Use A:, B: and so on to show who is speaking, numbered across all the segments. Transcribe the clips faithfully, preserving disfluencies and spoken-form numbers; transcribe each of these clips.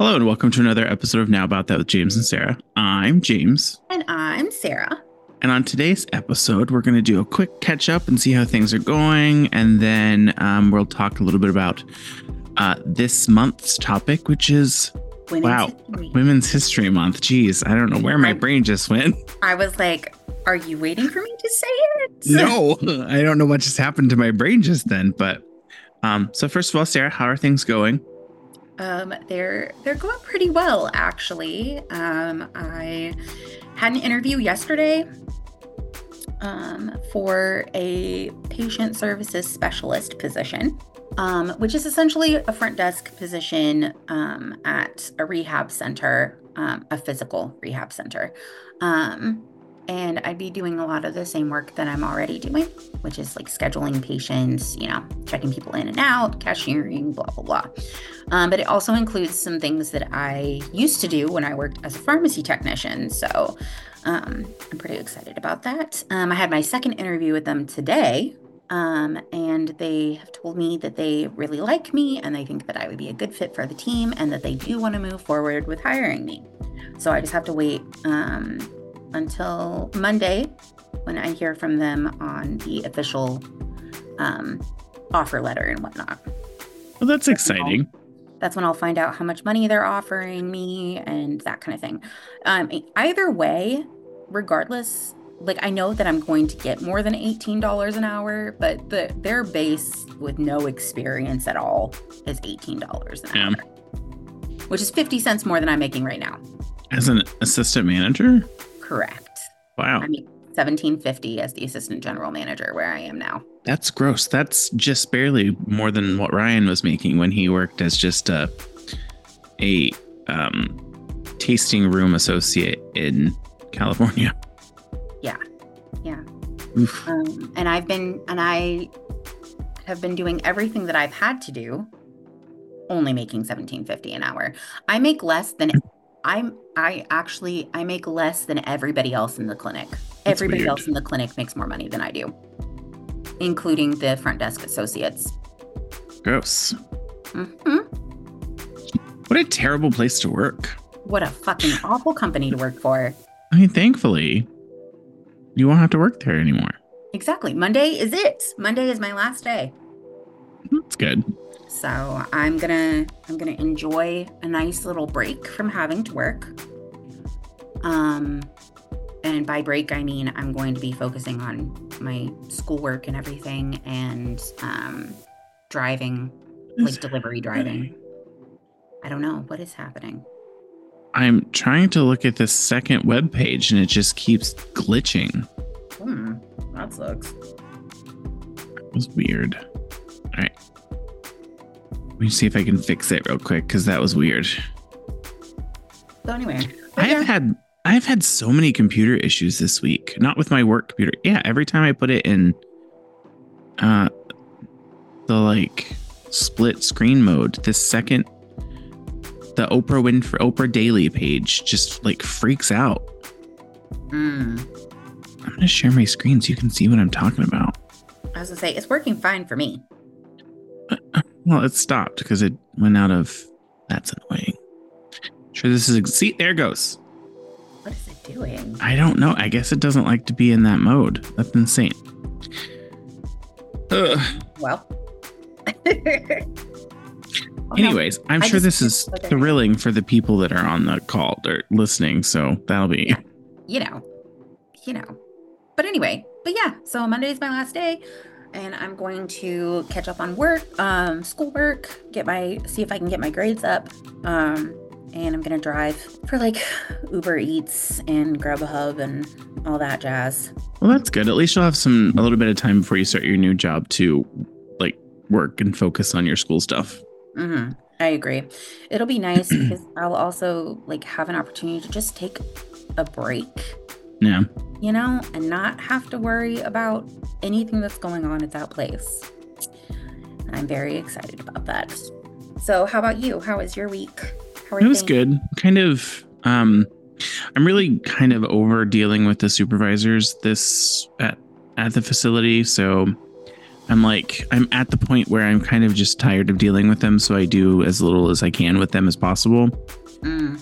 A: Hello and welcome to another episode of Now About That with James and Sarah. I'm James.
B: And I'm Sarah.
A: And on today's episode, we're going to do a quick catch up and see how things are going. And then um, we'll talk a little bit about uh, this month's topic, which is,
B: Women's
A: wow,
B: History.
A: Women's History Month. Jeez, I don't know where my
B: I-
A: brain just went.
B: I was like, are you waiting for me to say it?
A: No, I don't know what just happened to my brain just then. But um, so first of all, Sarah, how are things going?
B: Um, they're they're going pretty well, actually. Um, I had an interview yesterday um, for a patient services specialist position, um, which is essentially a front desk position um, at a rehab center, um, a physical rehab center. Um, and I'd be doing a lot of the same work that I'm already doing, which is like scheduling patients, you know, checking people in and out, cashiering, blah, blah, blah. Um, but it also includes some things that I used to do when I worked as a pharmacy technician. So um, I'm pretty excited about that. Um, I had my second interview with them today, um, and they have told me that they really like me and they think that I would be a good fit for the team and that they do want to move forward with hiring me. So I just have to wait um, until Monday when I hear from them on the official um, offer letter and whatnot.
A: Well, that's exciting.
B: That's when I'll find out how much money they're offering me and that kind of thing. Um, either way, regardless, like I know that I'm going to get more than eighteen dollars an hour, but the their base with no experience at all is eighteen dollars an
A: Yeah.
B: hour, which is fifty cents more than I'm making right now.
A: As an assistant manager?
B: Correct.
A: Wow.
B: I mean, seventeen fifty as the assistant general manager where I am now.
A: That's gross. That's just barely more than what Ryan was making when he worked as just a a um, tasting room associate in California.
B: Yeah. Yeah.
A: Oof.
B: Um, and I've been, and I have been doing everything that I've had to do, only making seventeen fifty an hour. I make less than I'm, I actually, I make less than everybody else in the clinic.
A: That's
B: Everybody
A: weird.
B: else in the clinic makes more money than I do, including the front desk associates.
A: Gross.
B: hmm
A: What a terrible place to work.
B: What a fucking awful company to work for.
A: I mean, thankfully, you won't have to work there anymore.
B: Exactly. Monday is it. Monday is my last day.
A: That's good.
B: So I'm gonna I'm gonna enjoy a nice little break from having to work. Um, and by break I mean I'm going to be focusing on my schoolwork and everything, and um, driving, like delivery driving. I don't know what is happening.
A: I'm trying to look at this second web page and it just keeps glitching.
B: Hmm, that sucks.
A: It was weird. All right. Let me see if I can fix it real quick because that was weird.
B: So anyway,
A: I
B: yeah.
A: have had I've had so many computer issues this week. Not with my work computer. Yeah, every time I put it in uh the like split screen mode, this second the Oprah Winfrey Oprah Daily page just like freaks out.
B: Hmm.
A: I'm gonna share my screen so you can see what I'm talking about.
B: I was gonna say it's working fine for me.
A: Well, it stopped because it went out of. That's annoying. Sure, this is. See, there it goes.
B: What is it doing?
A: I don't know. I guess it doesn't like to be in that mode. That's insane. Ugh.
B: Well.
A: Anyways, I'm
B: I
A: sure
B: just-
A: this is
B: okay.
A: thrilling for the people that are on the call or listening. So that'll be.
B: Yeah. you know, you know. But anyway, but yeah, so Monday is my last day, and I'm going to catch up on work, um, schoolwork, get my, see if I can get my grades up, um, and I'm gonna drive for like Uber Eats and Grubhub and all that jazz.
A: Well, that's good. At least you'll have some a little bit of time before you start your new job to like work and focus on your school stuff.
B: Mm-hmm. I agree. It'll be nice because I'll also like have an opportunity to just take a break.
A: Yeah.
B: You know, and not have to worry about anything that's going on at that place. And I'm very excited about that. So how about you? How was your week? How are
A: It was
B: things?
A: good. Kind of. Um, I'm really kind of over dealing with the supervisors this at at the facility. So I'm like, I'm at the point where I'm kind of just tired of dealing with them. So I do as little as I can with them as possible. Mm.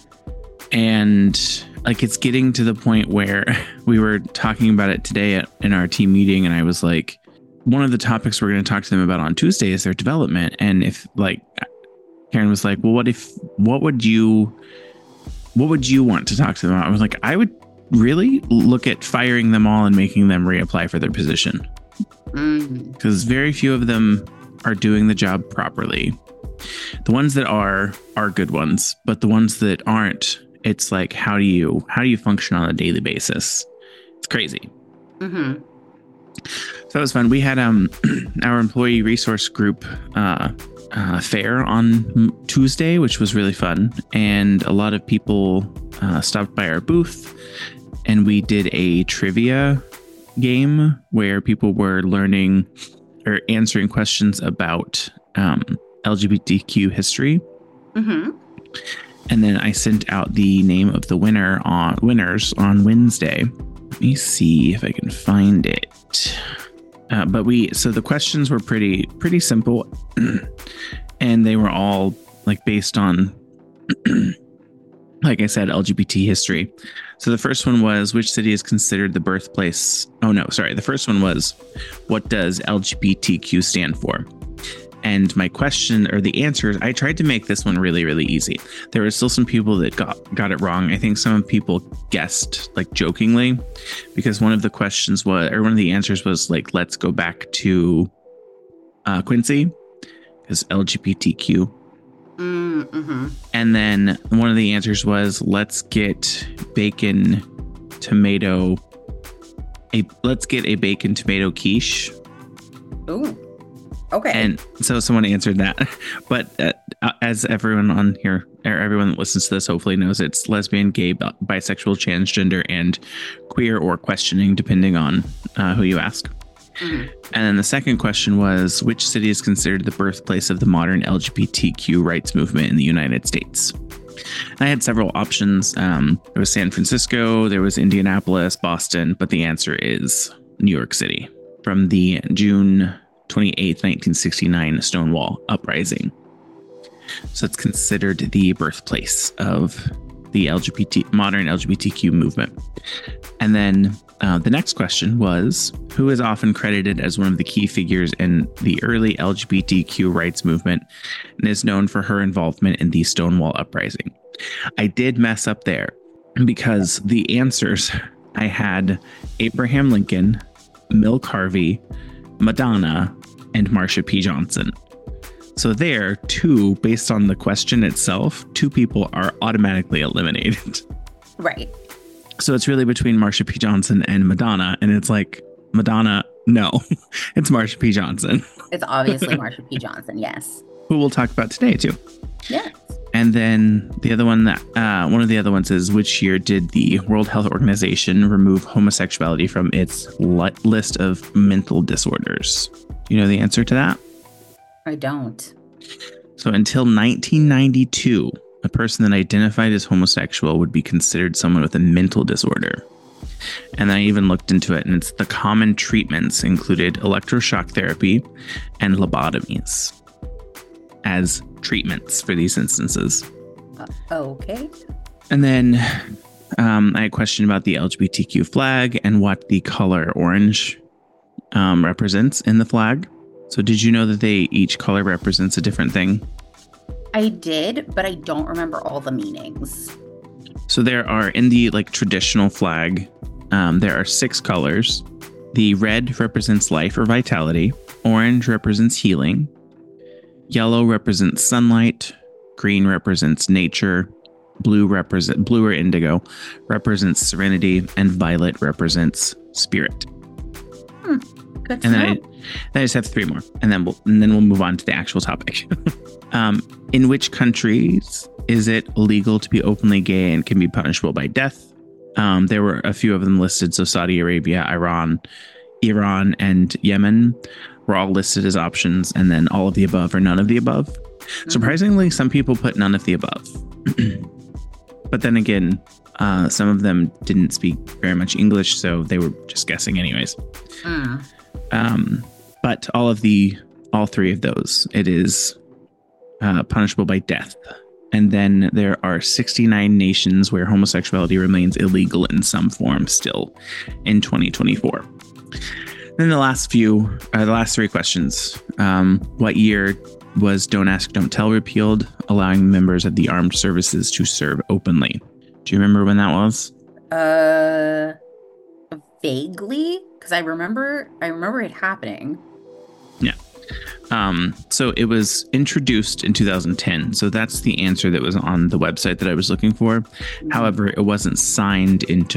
A: And like, it's getting to the point where we were talking about it today at, in our team meeting. And I was like, one of the topics we're going to talk to them about on Tuesday is their development. And if like, Karen was like, well, what if, what would you, what would you want to talk to them about? I was like, I would really look at firing them all and making them reapply for their position. Because mm. very few of them are doing the job properly. The ones that are, are good ones, but the ones that aren't, it's like, how do you, how do you function on a daily basis? It's crazy. Mm-hmm. So that was fun. We had um our employee resource group uh, uh, fair on Tuesday, which was really fun. And a lot of people uh, stopped by our booth, and we did a trivia game where people were learning or answering questions about um, L G B T Q history. Mm-hmm. And then I sent out the name of the winner on winners on Wednesday. Let me see if I can find it. Uh, but we, so the questions were pretty, pretty simple, and they were all like based on, like I said, L G B T history. So the first one was, which city is considered the birthplace? Oh no, sorry. The first one was, what does L G B T Q stand for? And my question, or the answers, I tried to make this one really, really easy. There were still some people that got, got it wrong. I think some people guessed like jokingly, because one of the questions was, or one of the answers was like, let's go back to uh, Quincy, because L G B T Q. Mm-hmm. And then one of the answers was, let's get bacon, tomato, a let's get a bacon tomato quiche.
B: Ooh. Okay.
A: And so someone answered that. But uh, as everyone on here, or everyone that listens to this hopefully knows, it's lesbian, gay, bisexual, transgender, and queer or questioning, depending on uh, who you ask. Mm-hmm. And then the second question was, which city is considered the birthplace of the modern L G B T Q rights movement in the United States? I had several options. Um, there was San Francisco, there was Indianapolis, Boston, but the answer is New York City from the June twenty-eighth, nineteen sixty-nine Stonewall Uprising. So it's considered the birthplace of the L G B T modern L G B T Q movement. And then uh, the next question was, who is often credited as one of the key figures in the early L G B T Q rights movement and is known for her involvement in the Stonewall Uprising? I did mess up there because the answers, I had Abraham Lincoln, Milk Harvey, Madonna, and Marsha P. Johnson. So there, two, based on the question itself, two people are automatically eliminated.
B: Right.
A: So it's really between Marsha P. Johnson and Madonna. And it's like, Madonna, no, it's Marsha P. Johnson.
B: It's obviously Marsha P. Johnson, yes.
A: Who we'll talk about today, too.
B: Yes.
A: And then the other one that uh, one of the other ones is, which year did the World Health Organization remove homosexuality from its li- list of mental disorders? Do you know the answer to that?
B: I don't.
A: So until nineteen ninety-two, a person that identified as homosexual would be considered someone with a mental disorder. And I even looked into it, and it's the common treatments included electroshock therapy and lobotomies as treatments for these instances.
B: Uh, okay.
A: And then um, I had a question about the L G B T Q flag and what the color orange um, represents in the flag. So did you know that they each color represents a different thing?
B: I did, but I don't remember all the meanings.
A: So there are, in the like traditional flag, um, there are six colors. The red represents life or vitality. Orange represents healing. Yellow represents sunlight. Green represents nature. Blue represent blue or indigo represents serenity, and violet represents spirit.
B: Hmm, good to
A: and then
B: know.
A: I, then I just have three more, and then we'll and then we'll move on to the actual topic. um, in which countries is it illegal to be openly gay and can be punishable by death? Um, there were a few of them listed. So Saudi Arabia, Iran, Iran, and Yemen were all listed as options, and then all of the above or none of the above. Mm-hmm. Surprisingly, some people put none of the above. But then again, uh, some of them didn't speak very much English, so they were just guessing anyways. Mm. Um, but all of the, all three of those, it is uh, punishable by death. And then there are sixty-nine nations where homosexuality remains illegal in some form still in twenty twenty-four. Then the last few, uh, the last three questions. Um, what year was Don't Ask, Don't Tell repealed, allowing members of the armed services to serve openly? Do you remember when that was?
B: Uh, vaguely, because I remember, I remember it happening.
A: Yeah. Um, so it was introduced in two thousand ten. So that's the answer that was on the website that I was looking for. Mm-hmm. However, it wasn't signed into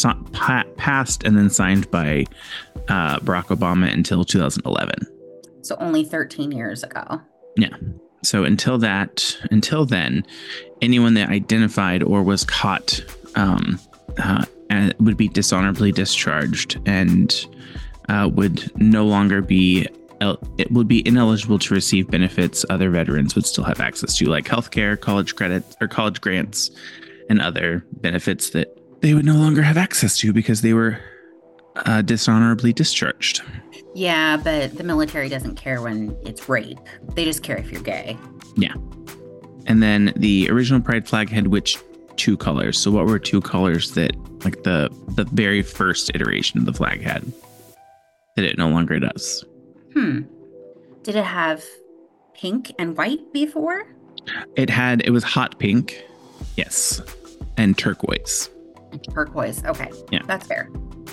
A: passed and then signed by uh, Barack Obama until two thousand eleven.
B: So only thirteen years ago.
A: Yeah. So until that, until then, anyone that identified or was caught um, uh, would be dishonorably discharged and uh, would no longer be. It would be ineligible to receive benefits other veterans would still have access to, like healthcare, college credits, or college grants, and other benefits that they would no longer have access to because they were uh, dishonorably discharged.
B: Yeah, but the military doesn't care when it's rape. They just care if you're gay.
A: Yeah. And then the original pride flag had which two colors? So what were two colors that, like the the very first iteration of the flag had that it no longer does?
B: Hmm. Did it have pink and white before?
A: It had, it was hot pink. Yes. And turquoise.
B: Turquoise. Okay.
A: Yeah.
B: That's fair.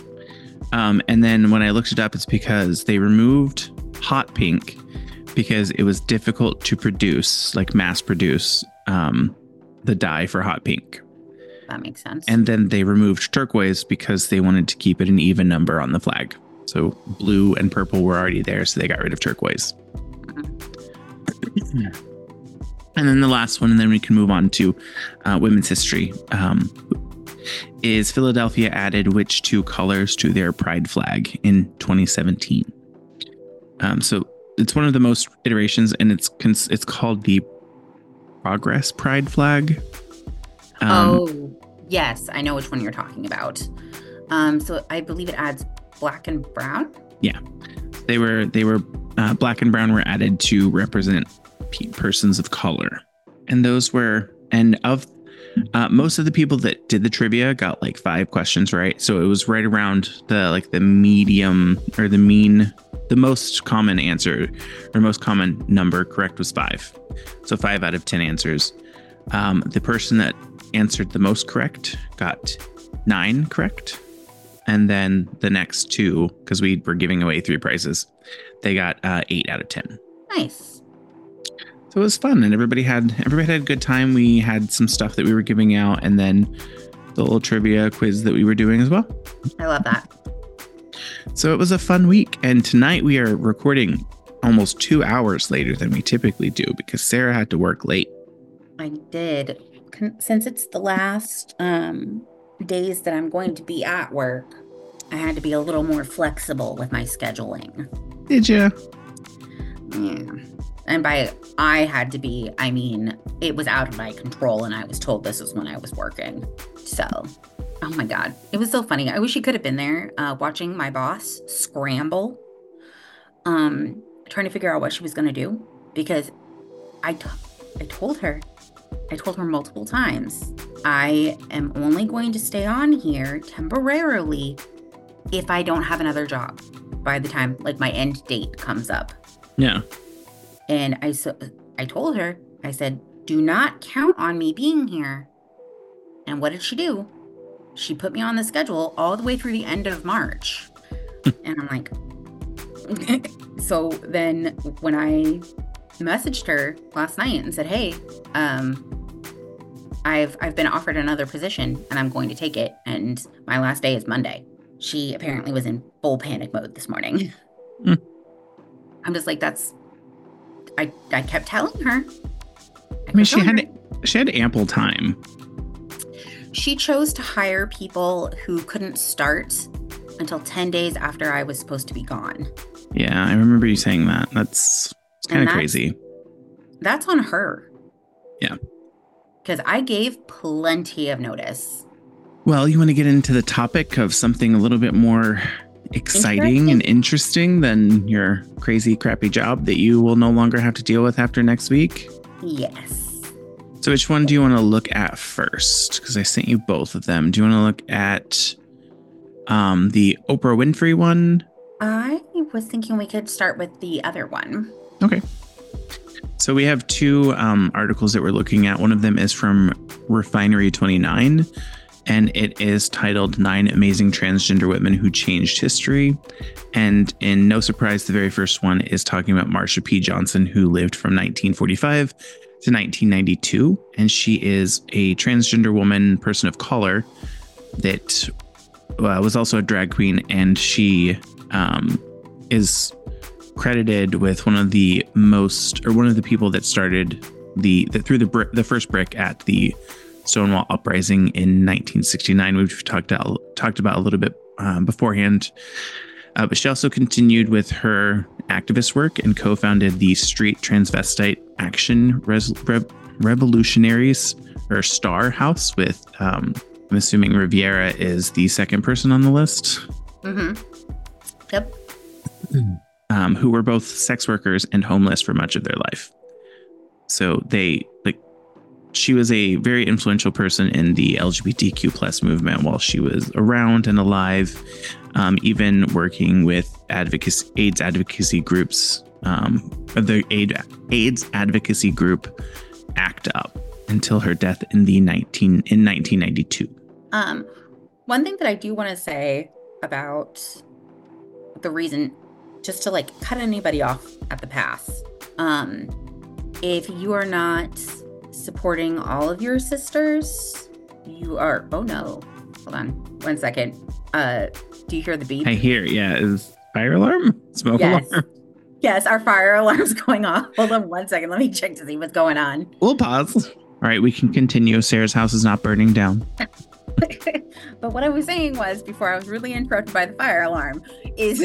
A: Um, and then when I looked it up, it's because they removed hot pink because it was difficult to produce, like mass produce, um, the dye for hot pink.
B: That makes sense.
A: And then they removed turquoise because they wanted to keep it an even number on the flag. So blue and purple were already there, so they got rid of turquoise. Mm-hmm. And then the last one, and then we can move on to uh, women's history. Um, is Philadelphia added which two colors to their pride flag in twenty seventeen? Um, so it's one of the most iterations, and it's cons- it's called the Progress Pride flag.
B: Um, oh, yes, I know which one you're talking about. Um, so I believe it adds black and brown.
A: Yeah, they were they were uh, black and brown were added to represent pe- persons of color, and those were and of uh, most of the people that did the trivia got like five questions right. So it was right around the like the medium or the mean, the most common answer or most common number correct was five. So five out of ten answers. Um, the person that answered the most correct got nine correct. And then the next two, because we were giving away three prizes, they got uh, eight out of ten.
B: Nice.
A: So it was fun, and everybody had everybody had a good time. We had some stuff that we were giving out, and then the little trivia quiz that we were doing as well.
B: I love that.
A: So it was a fun week, and tonight we are recording almost two hours later than we typically do because Sarah had to work late.
B: I did. Since it's the last um, days that I'm going to be at work, I had to be a little more flexible with my scheduling.
A: Did you?
B: Yeah. And by I had to be, I mean, it was out of my control and I was told this was when I was working. So, oh my God. It was so funny. I wish you could have been there uh, watching my boss scramble, um, trying to figure out what she was going to do. Because I, t- I told her, I told her multiple times, I am only going to stay on here temporarily if I don't have another job by the time like my end date comes up.
A: Yeah.
B: And I so I told her, I said, do not count on me being here. And what did she do? She put me on the schedule all the way through the end of March. And I'm like, so then when I messaged her last night and said, hey, um, I've I've been offered another position and I'm going to take it. And my last day is Monday. She apparently was in full panic mode this morning. Mm. I'm just like, that's, I, I kept telling her.
A: I, I mean, she had, her. she had ample time.
B: She chose to hire people who couldn't start until ten days after I was supposed to be gone.
A: Yeah, I remember you saying that. That's kind of crazy.
B: That's on her.
A: Yeah.
B: Because I gave plenty of notice.
A: Well, you want to get into the topic of something a little bit more exciting and interesting than your crazy, crappy job that you will no longer have to deal with after next week?
B: Yes.
A: So which one do you want to look at first? Because I sent you both of them. Do you want to look at um, the Oprah Winfrey one?
B: I was thinking we could start with the other one.
A: Okay. So we have two um, articles that we're looking at. One of them is from Refinery twenty-nine, and it is titled Nine Amazing Transgender Women Who Changed History. And in no surprise, the very first one is talking about Marsha P. Johnson, who lived from nineteen forty-five to nineteen ninety-two. And she is a transgender woman, person of color, that uh, was also a drag queen. And she um, is credited with one of the most, or one of the people that started the, that threw the, br- the first brick at the Stonewall Uprising in nineteen sixty-nine. We've talked out, talked about a little bit um, beforehand, uh, but she also continued with her activist work and co-founded the Street Transvestite Action Res- Re- Revolutionaries, or STAR House, with um, I'm assuming Rivera is the second person on the list.
B: Mm-hmm. Yep.
A: Um, who were both sex workers and homeless for much of their life. So they like. She was a very influential person in the L G B T Q plus movement while she was around and alive, um, even working with advocacy, AIDS advocacy groups, um, the AIDS advocacy group ACT UP, until her death in the nineteen in nineteen ninety-two.
B: Um, one thing that I do want to say about the reason, just to like cut anybody off at the pass, um, if you are not supporting all of your sisters, you are, oh no, hold on one second. Uh, do you hear the beep?
A: I hear, yeah. Is fire alarm? Smoke
B: yes.
A: alarm?
B: Yes, our fire alarm's going off. Hold on one second. Let me check to see what's going on.
A: We'll pause. All right, we can continue. Sarah's house is not burning down.
B: But what I was saying was, before I was really interrupted by the fire alarm, is,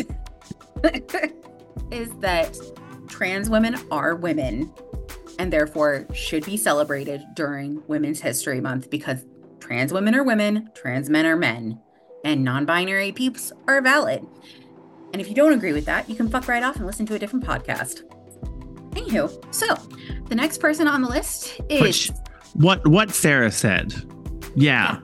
B: is that trans women are women, and therefore should be celebrated during Women's History Month, because trans women are women, trans men are men, and non-binary peeps are valid. And if you don't agree with that, you can fuck right off and listen to a different podcast. Anywho, so the next person on the list is...
A: Which, what what Sarah said. Yeah.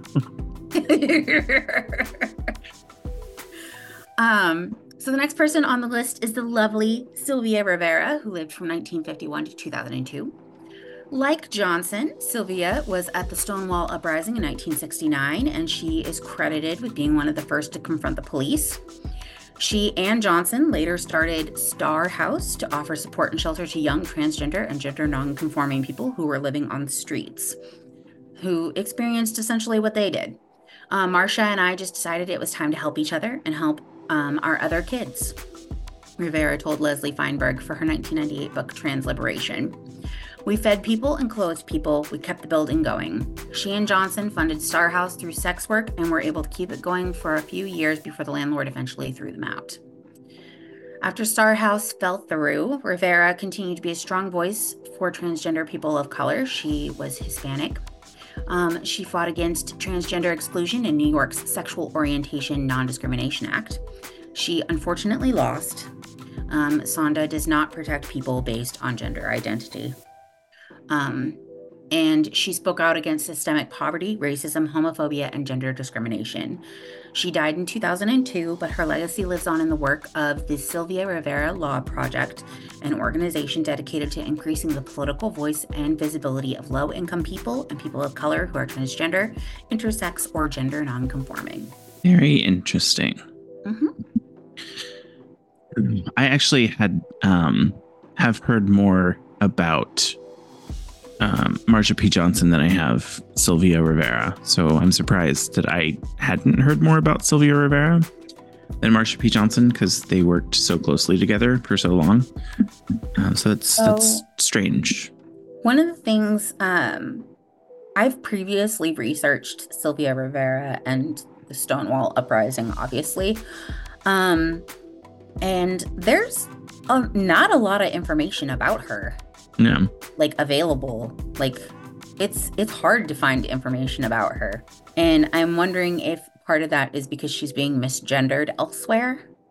B: um... So the next person on the list is the lovely Sylvia Rivera, who lived from nineteen fifty-one to two thousand two. Like Johnson, Sylvia was at the Stonewall Uprising in nineteen sixty-nine, and she is credited with being one of the first to confront the police. She and Johnson later started Star House to offer support and shelter to young transgender and gender non-conforming people who were living on the streets, who experienced essentially what they did. Uh, Marsha and I just decided it was time to help each other and help Um, our other kids, Rivera told Leslie Feinberg for her nineteen ninety-eight book, Trans Liberation. We fed people and clothed people. We kept the building going. She and Johnson funded Star House through sex work and were able to keep it going for a few years before the landlord eventually threw them out. After Star House fell through, Rivera continued to be a strong voice for transgender people of color. She was Hispanic. Um, she fought against transgender exclusion in New York's Sexual Orientation Non-Discrimination Act. She unfortunately lost. Um, SONDA does not protect people based on gender identity. Um, and she spoke out against systemic poverty, racism, homophobia, and gender discrimination. She died in two thousand two, but her legacy lives on in the work of the Sylvia Rivera Law Project, an organization dedicated to increasing the political voice and visibility of low-income people and people of color who are transgender, intersex, or gender nonconforming.
A: Very interesting.
B: Mm-hmm.
A: I actually had um, have heard more about um, Marsha P. Johnson than I have Sylvia Rivera. So I'm surprised that I hadn't heard more about Sylvia Rivera than Marsha P. Johnson, because they worked so closely together for so long. Um, so that's
B: So-
A: that's strange.
B: One of the things, um, I've previously researched Sylvia Rivera and the Stonewall Uprising, obviously. Um, and there's a, not a lot of information about her,
A: Yeah.
B: like, available. Like, it's it's hard to find information about her. And I'm wondering if part of that is because she's being misgendered elsewhere.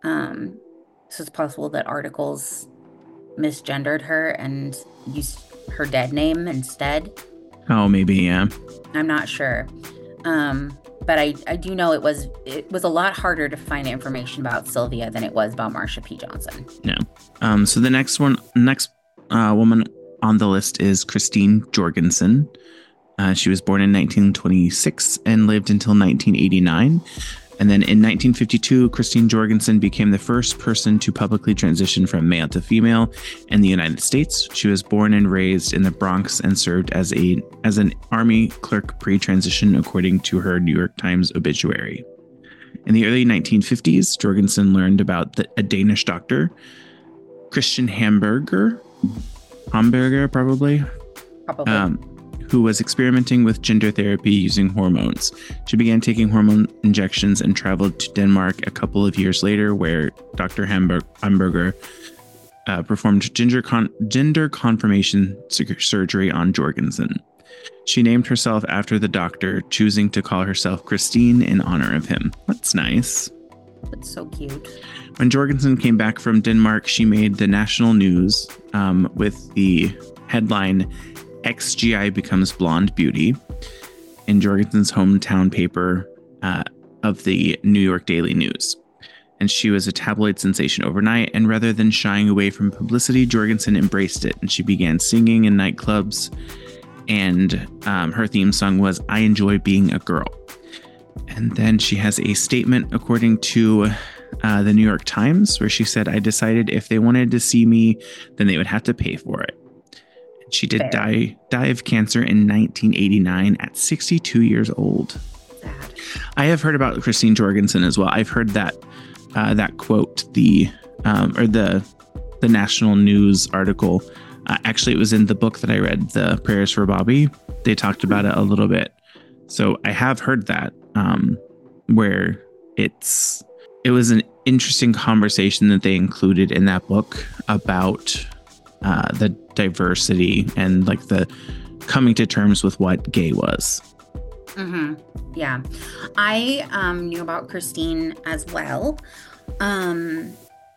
B: Um, so it's possible that articles misgendered her and used her dead name instead.
A: Oh, maybe, yeah.
B: I'm not sure. Um, but I, I do know it was it was a lot harder to find information about Sylvia than it was about Marsha P. Johnson.
A: No. Um, so the next one, next uh, woman on the list is Christine Jorgensen. Uh, she was born in nineteen twenty-six and lived until nineteen eighty-nine. And then in nineteen fifty-two, Christine Jorgensen became the first person to publicly transition from male to female in the United States. She was born and raised in the Bronx and served as a as an Army clerk pre-transition, according to her New York Times obituary. In the early nineteen fifties, Jorgensen learned about the, a Danish doctor, Christian Hamburger, Hamburger probably,
B: Probably.
A: um, who was experimenting with gender therapy using hormones. She began taking hormone injections and traveled to Denmark a couple of years later, where Doctor Hamburg- Hamburger uh, performed gender, con- gender confirmation sur- surgery on Jorgensen. She named herself after the doctor, choosing to call herself Christine in honor of him. That's nice.
B: That's so cute.
A: When Jorgensen came back from Denmark, she made the national news um, with the headline, X G I becomes blonde beauty, in Jorgensen's hometown paper uh, of the New York Daily News. And she was a tabloid sensation overnight. And rather than shying away from publicity, Jorgensen embraced it. And she began singing in nightclubs. And um, her theme song was, I Enjoy Being a Girl. And then she has a statement, according to uh, the New York Times, where she said, I decided if they wanted to see me, then they would have to pay for it. She did
B: Fair.
A: die die of cancer in nineteen eighty-nine at sixty-two years old.
B: Sad.
A: I have heard about Christine Jorgensen as well. I've heard that uh, that quote, the um, or the the national news article. Uh, actually, it was in the book that I read, The Prayers for Bobby. They talked about it a little bit. So I have heard that um, where it's it was an interesting conversation that they included in that book about uh, the diversity and like the coming to terms with what gay was.
B: Mm-hmm. Yeah. I um, knew about Christine as well. Um,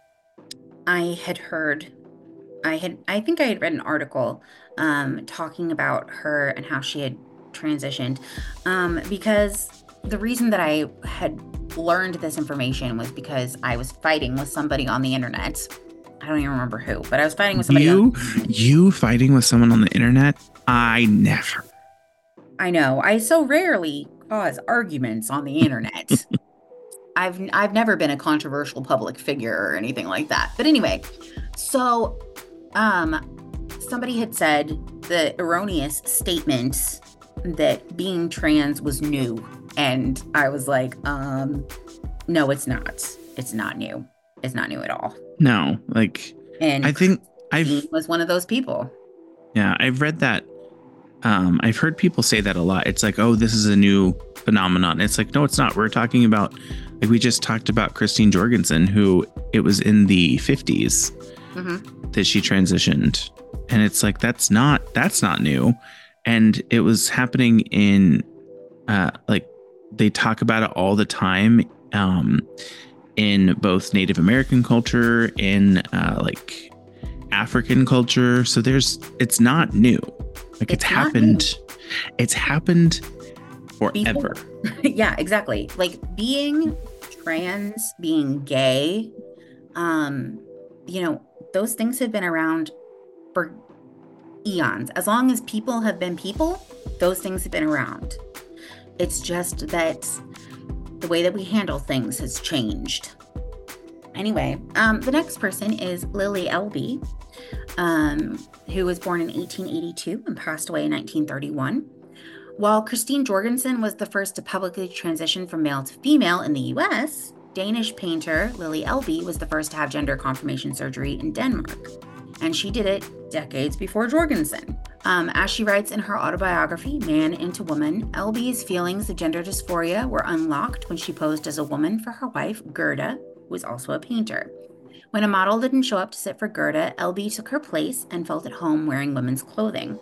B: I had heard, I had, I think I had read an article um, talking about her and how she had transitioned. Um, because the reason that I had learned this information was because I was fighting with somebody on the internet. I don't even remember who, but I was fighting with somebody.
A: You,
B: on-
A: you fighting with someone on the internet? I never.
B: I know. I so rarely cause arguments on the internet. I've I've never been a controversial public figure or anything like that. But anyway, so um somebody had said the erroneous statement that being trans was new. And I was like, um, no, it's not. It's not new. It's not new at all.
A: No, like
B: And
A: I think I've
B: Christine was one of those people.
A: yeah, I've read that. Um, I've heard people say that a lot. It's like, oh, this is a new phenomenon. It's like, no, it's not. We're talking about, like we just talked about Christine Jorgensen, who it was in the fifties
B: Mm-hmm.
A: that she transitioned. And it's like, that's not, that's not new. And it was happening in, uh, like they talk about it all the time, um, in both Native American culture, in, uh, like African culture. So there's, it's not new. Like it's,
B: It's not
A: happened. It's happened forever.
B: Yeah, exactly. Like being trans, being gay, um, you know, those things have been around for eons. As long as people have been people, those things have been around. It's just that the way that we handle things has changed. Anyway, um, the next person is Lily Elbe, um, who was born in eighteen eighty-two and passed away in nineteen thirty-one. While Christine Jorgensen was the first to publicly transition from male to female in the U S, Danish painter Lily Elbe was the first to have gender confirmation surgery in Denmark. And she did it decades before Jorgensen. Um, as she writes in her autobiography, Man into Woman, Elbe's feelings of gender dysphoria were unlocked when she posed as a woman for her wife, Gerda, who was also a painter. When a model didn't show up to sit for Gerda, Elbe took her place and felt at home wearing women's clothing.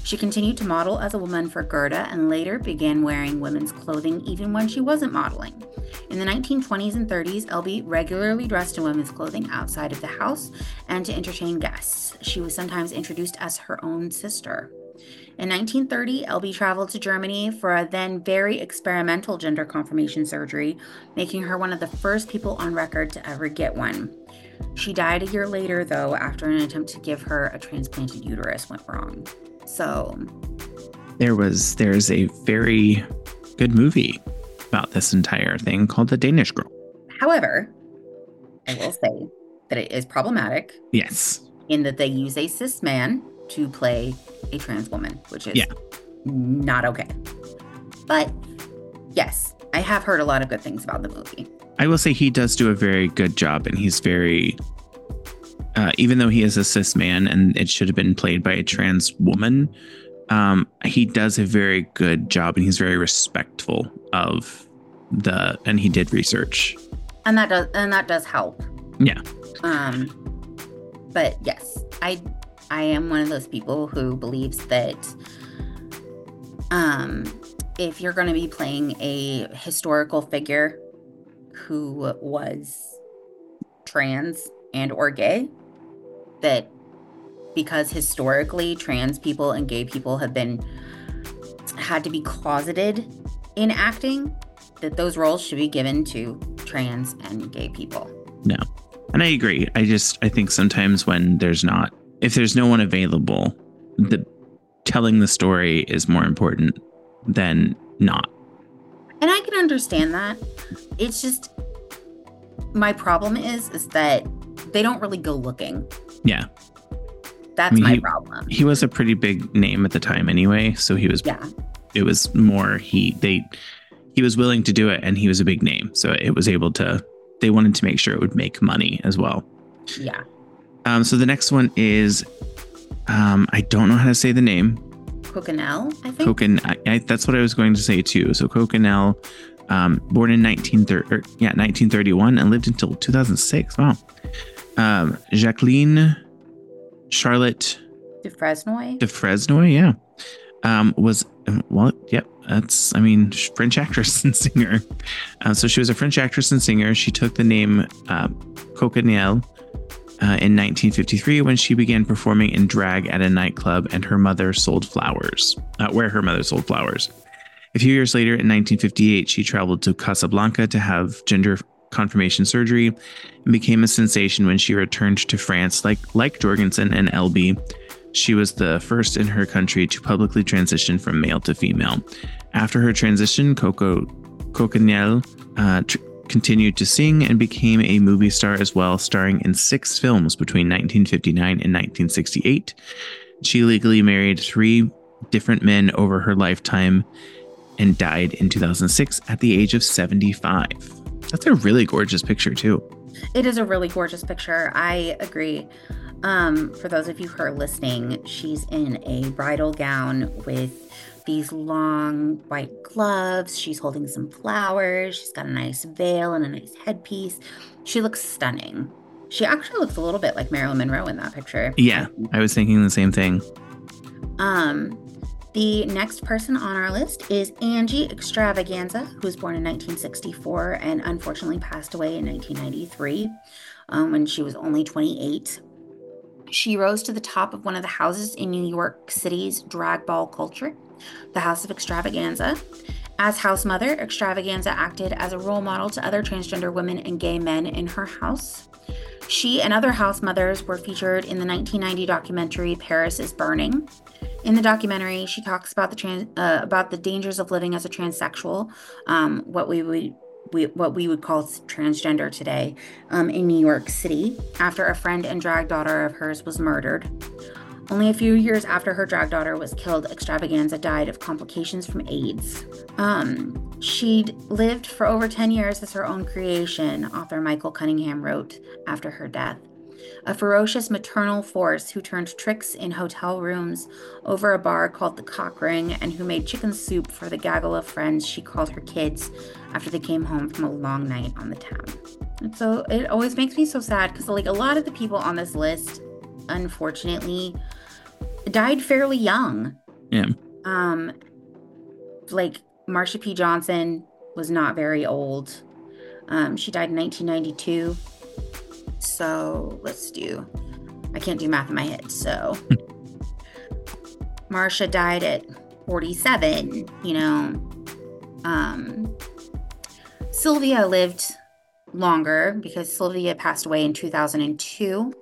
B: She continued to model as a woman for Gerda and later began wearing women's clothing even when she wasn't modeling. In the nineteen twenties and thirties, Elby regularly dressed in women's clothing outside of the house and to entertain guests. She was sometimes introduced as her own sister. In nineteen thirty, Elby traveled to Germany for a then very experimental gender confirmation surgery, making her one of the first people on record to ever get one. She died a year later, though, after an attempt to give her a transplanted uterus went wrong. So
A: there was there's a very good movie about this entire thing called The Danish Girl.
B: However, I will say that it is problematic.
A: Yes.
B: In that they use a cis man to play a trans woman, which is
A: yeah.
B: not okay. But yes, I have heard a lot of good things about the movie.
A: I will say he does do a very good job, and he's very Uh, even though he is a cis man and it should have been played by a trans woman, um, he does a very good job, and he's very respectful of the, and he did research.
B: And that does, and that does help.
A: Yeah.
B: Um, but yes, I, I am one of those people who believes that, um, if you're going to be playing a historical figure who was trans and or gay, that because historically trans people and gay people have been had to be closeted in acting, that those roles should be given to trans and gay people.
A: No. And I agree. I just I think sometimes when there's not if there's no one available, the telling the story is more important than not.
B: And I can understand that. It's just my problem is is that they don't really go looking.
A: Yeah.
B: That's
A: I mean,
B: my
A: he,
B: problem.
A: He was a pretty big name at the time anyway, so he was
B: yeah.
A: It was more he they he was willing to do it, and he was a big name, so it was able to they wanted to make sure it would make money as well.
B: Yeah.
A: Um so the next one is um I don't know how to say the name.
B: Coconel, I think.
A: Coconel. I, I, that's what I was going to say too. So Coconel, um born in nineteen thirty, or, yeah, nineteen thirty-one and lived until two thousand six. Wow. Um, Jacqueline Charlotte
B: de Fresnoy.
A: De Fresnoy, yeah. Um, was, well, yep, that's, I mean, French actress and singer. Uh, so she was a French actress and singer. She took the name uh, Coconel uh, in nineteen fifty-three when she began performing in drag at a nightclub, and her mother sold flowers, uh, where her mother sold flowers. A few years later, in nineteen fifty-eight, she traveled to Casablanca to have gender confirmation surgery and became a sensation when she returned to France. Like like Jorgensen and Elby, she was the first in her country to publicly transition from male to female. After her transition, Coco Coconel uh, tr- continued to sing and became a movie star as well, starring in six films between nineteen fifty-nine and nineteen sixty-eight. She legally married three different men over her lifetime and died in two thousand six at the age of seventy-five. That's a really gorgeous picture, too.
B: It is a really gorgeous picture. I agree. Um, for those of you who are listening, she's in a bridal gown with these long white gloves. She's holding some flowers. She's got a nice veil and a nice headpiece. She looks stunning. She actually looks a little bit like Marilyn Monroe in that picture.
A: Yeah, I was thinking the same thing.
B: Um, the next person on our list is Angie Extravaganza, who was born in nineteen sixty-four and unfortunately passed away in nineteen ninety-three um, when she was only twenty-eight. She rose to the top of one of the houses in New York City's drag ball culture, the House of Extravaganza. As house mother, Extravaganza acted as a role model to other transgender women and gay men in her house. She and other house mothers were featured in the nineteen ninety documentary Paris is Burning. In the documentary, she talks about the trans, uh, about the dangers of living as a transsexual, um, what we would we, what we would call transgender today, um, in New York City, after a friend and drag daughter of hers was murdered. Only a few years after her drag daughter was killed, Extravaganza died of complications from AIDS. Um, she'd lived for over ten years as her own creation, author Michael Cunningham wrote after her death. A ferocious maternal force who turned tricks in hotel rooms over a bar called the Cock Ring, and who made chicken soup for the gaggle of friends she called her kids after they came home from a long night on the town. And so it always makes me so sad because, like, a lot of the people on this list, unfortunately, died fairly young.
A: Yeah.
B: Um, like Marsha P. Johnson was not very old. Um, she died in nineteen ninety-two. So let's do, I can't do math in my head. So Marsha died at forty-seven, you know. Um, Sylvia lived longer because Sylvia passed away in two thousand two.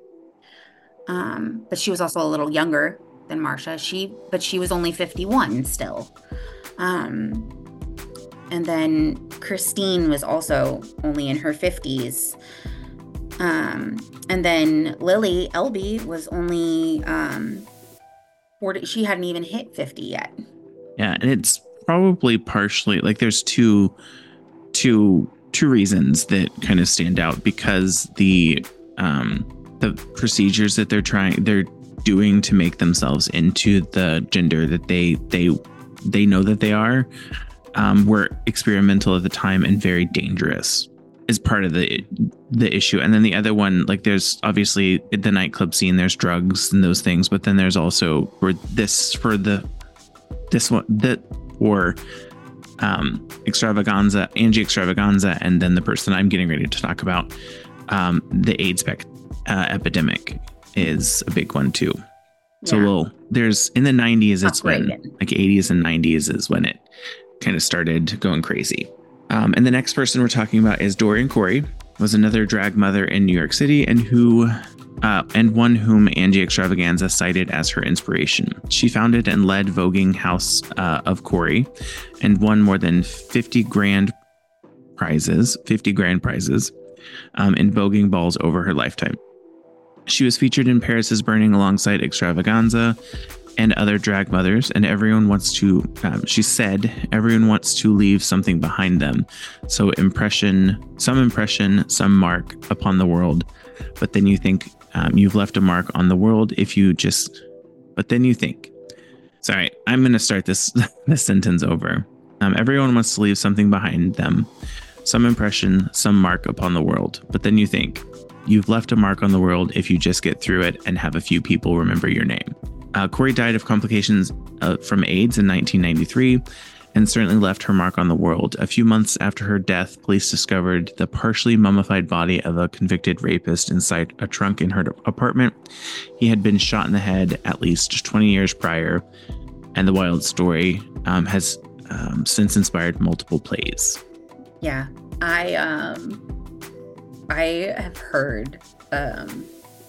B: Um, but she was also a little younger than Marsha. She, but she was only fifty-one still. Um, and then Christine was also only in her fifties. Um, and then Lily Elby was only um, forty. She hadn't even hit fifty yet.
A: Yeah, and it's probably partially like there's two, two, two reasons that kind of stand out because the um, the procedures that they're trying they're doing to make themselves into the gender that they they they know that they are um, were experimental at the time and very dangerous is part of the the issue. And then the other one, like there's obviously the nightclub scene, there's drugs and those things, but then there's also for this for the this one that or um, extravaganza, Angie Extravaganza, and then the person I'm getting ready to talk about, um, the AIDS bec- uh, epidemic is a big one too. So
B: Yeah.
A: well, there's in the nineties, it's when
B: Upgraded.
A: like eighties and nineties is when it kind of started going crazy. Um, and the next person we're talking about is Dorian Corey, was another drag mother in New York City and who uh, and one whom Angie Extravaganza cited as her inspiration. She founded and led Voguing House uh, of Corey and won more than fifty grand prizes, fifty grand prizes um, in voguing balls over her lifetime. She was featured in Paris's Burning alongside Extravaganza and other drag mothers, and everyone wants to, um, she said, everyone wants to leave something behind them. So impression, some impression, some mark upon the world. But then you think um, you've left a mark on the world if you just, but then you think, sorry, I'm going to start this, this sentence over. Um, everyone wants to leave something behind them. Some impression, some mark upon the world. But then you think, you've left a mark on the world if you just get through it and have a few people remember your name. Uh, Corey died of complications uh, from AIDS in nineteen ninety-three and certainly left her mark on the world. A few months after her death, police discovered the partially mummified body of a convicted rapist inside a trunk in her apartment. He had been shot in the head at least twenty years prior, and the wild story um, has um, since inspired multiple plays.
B: Yeah, I um, I have heard. Um,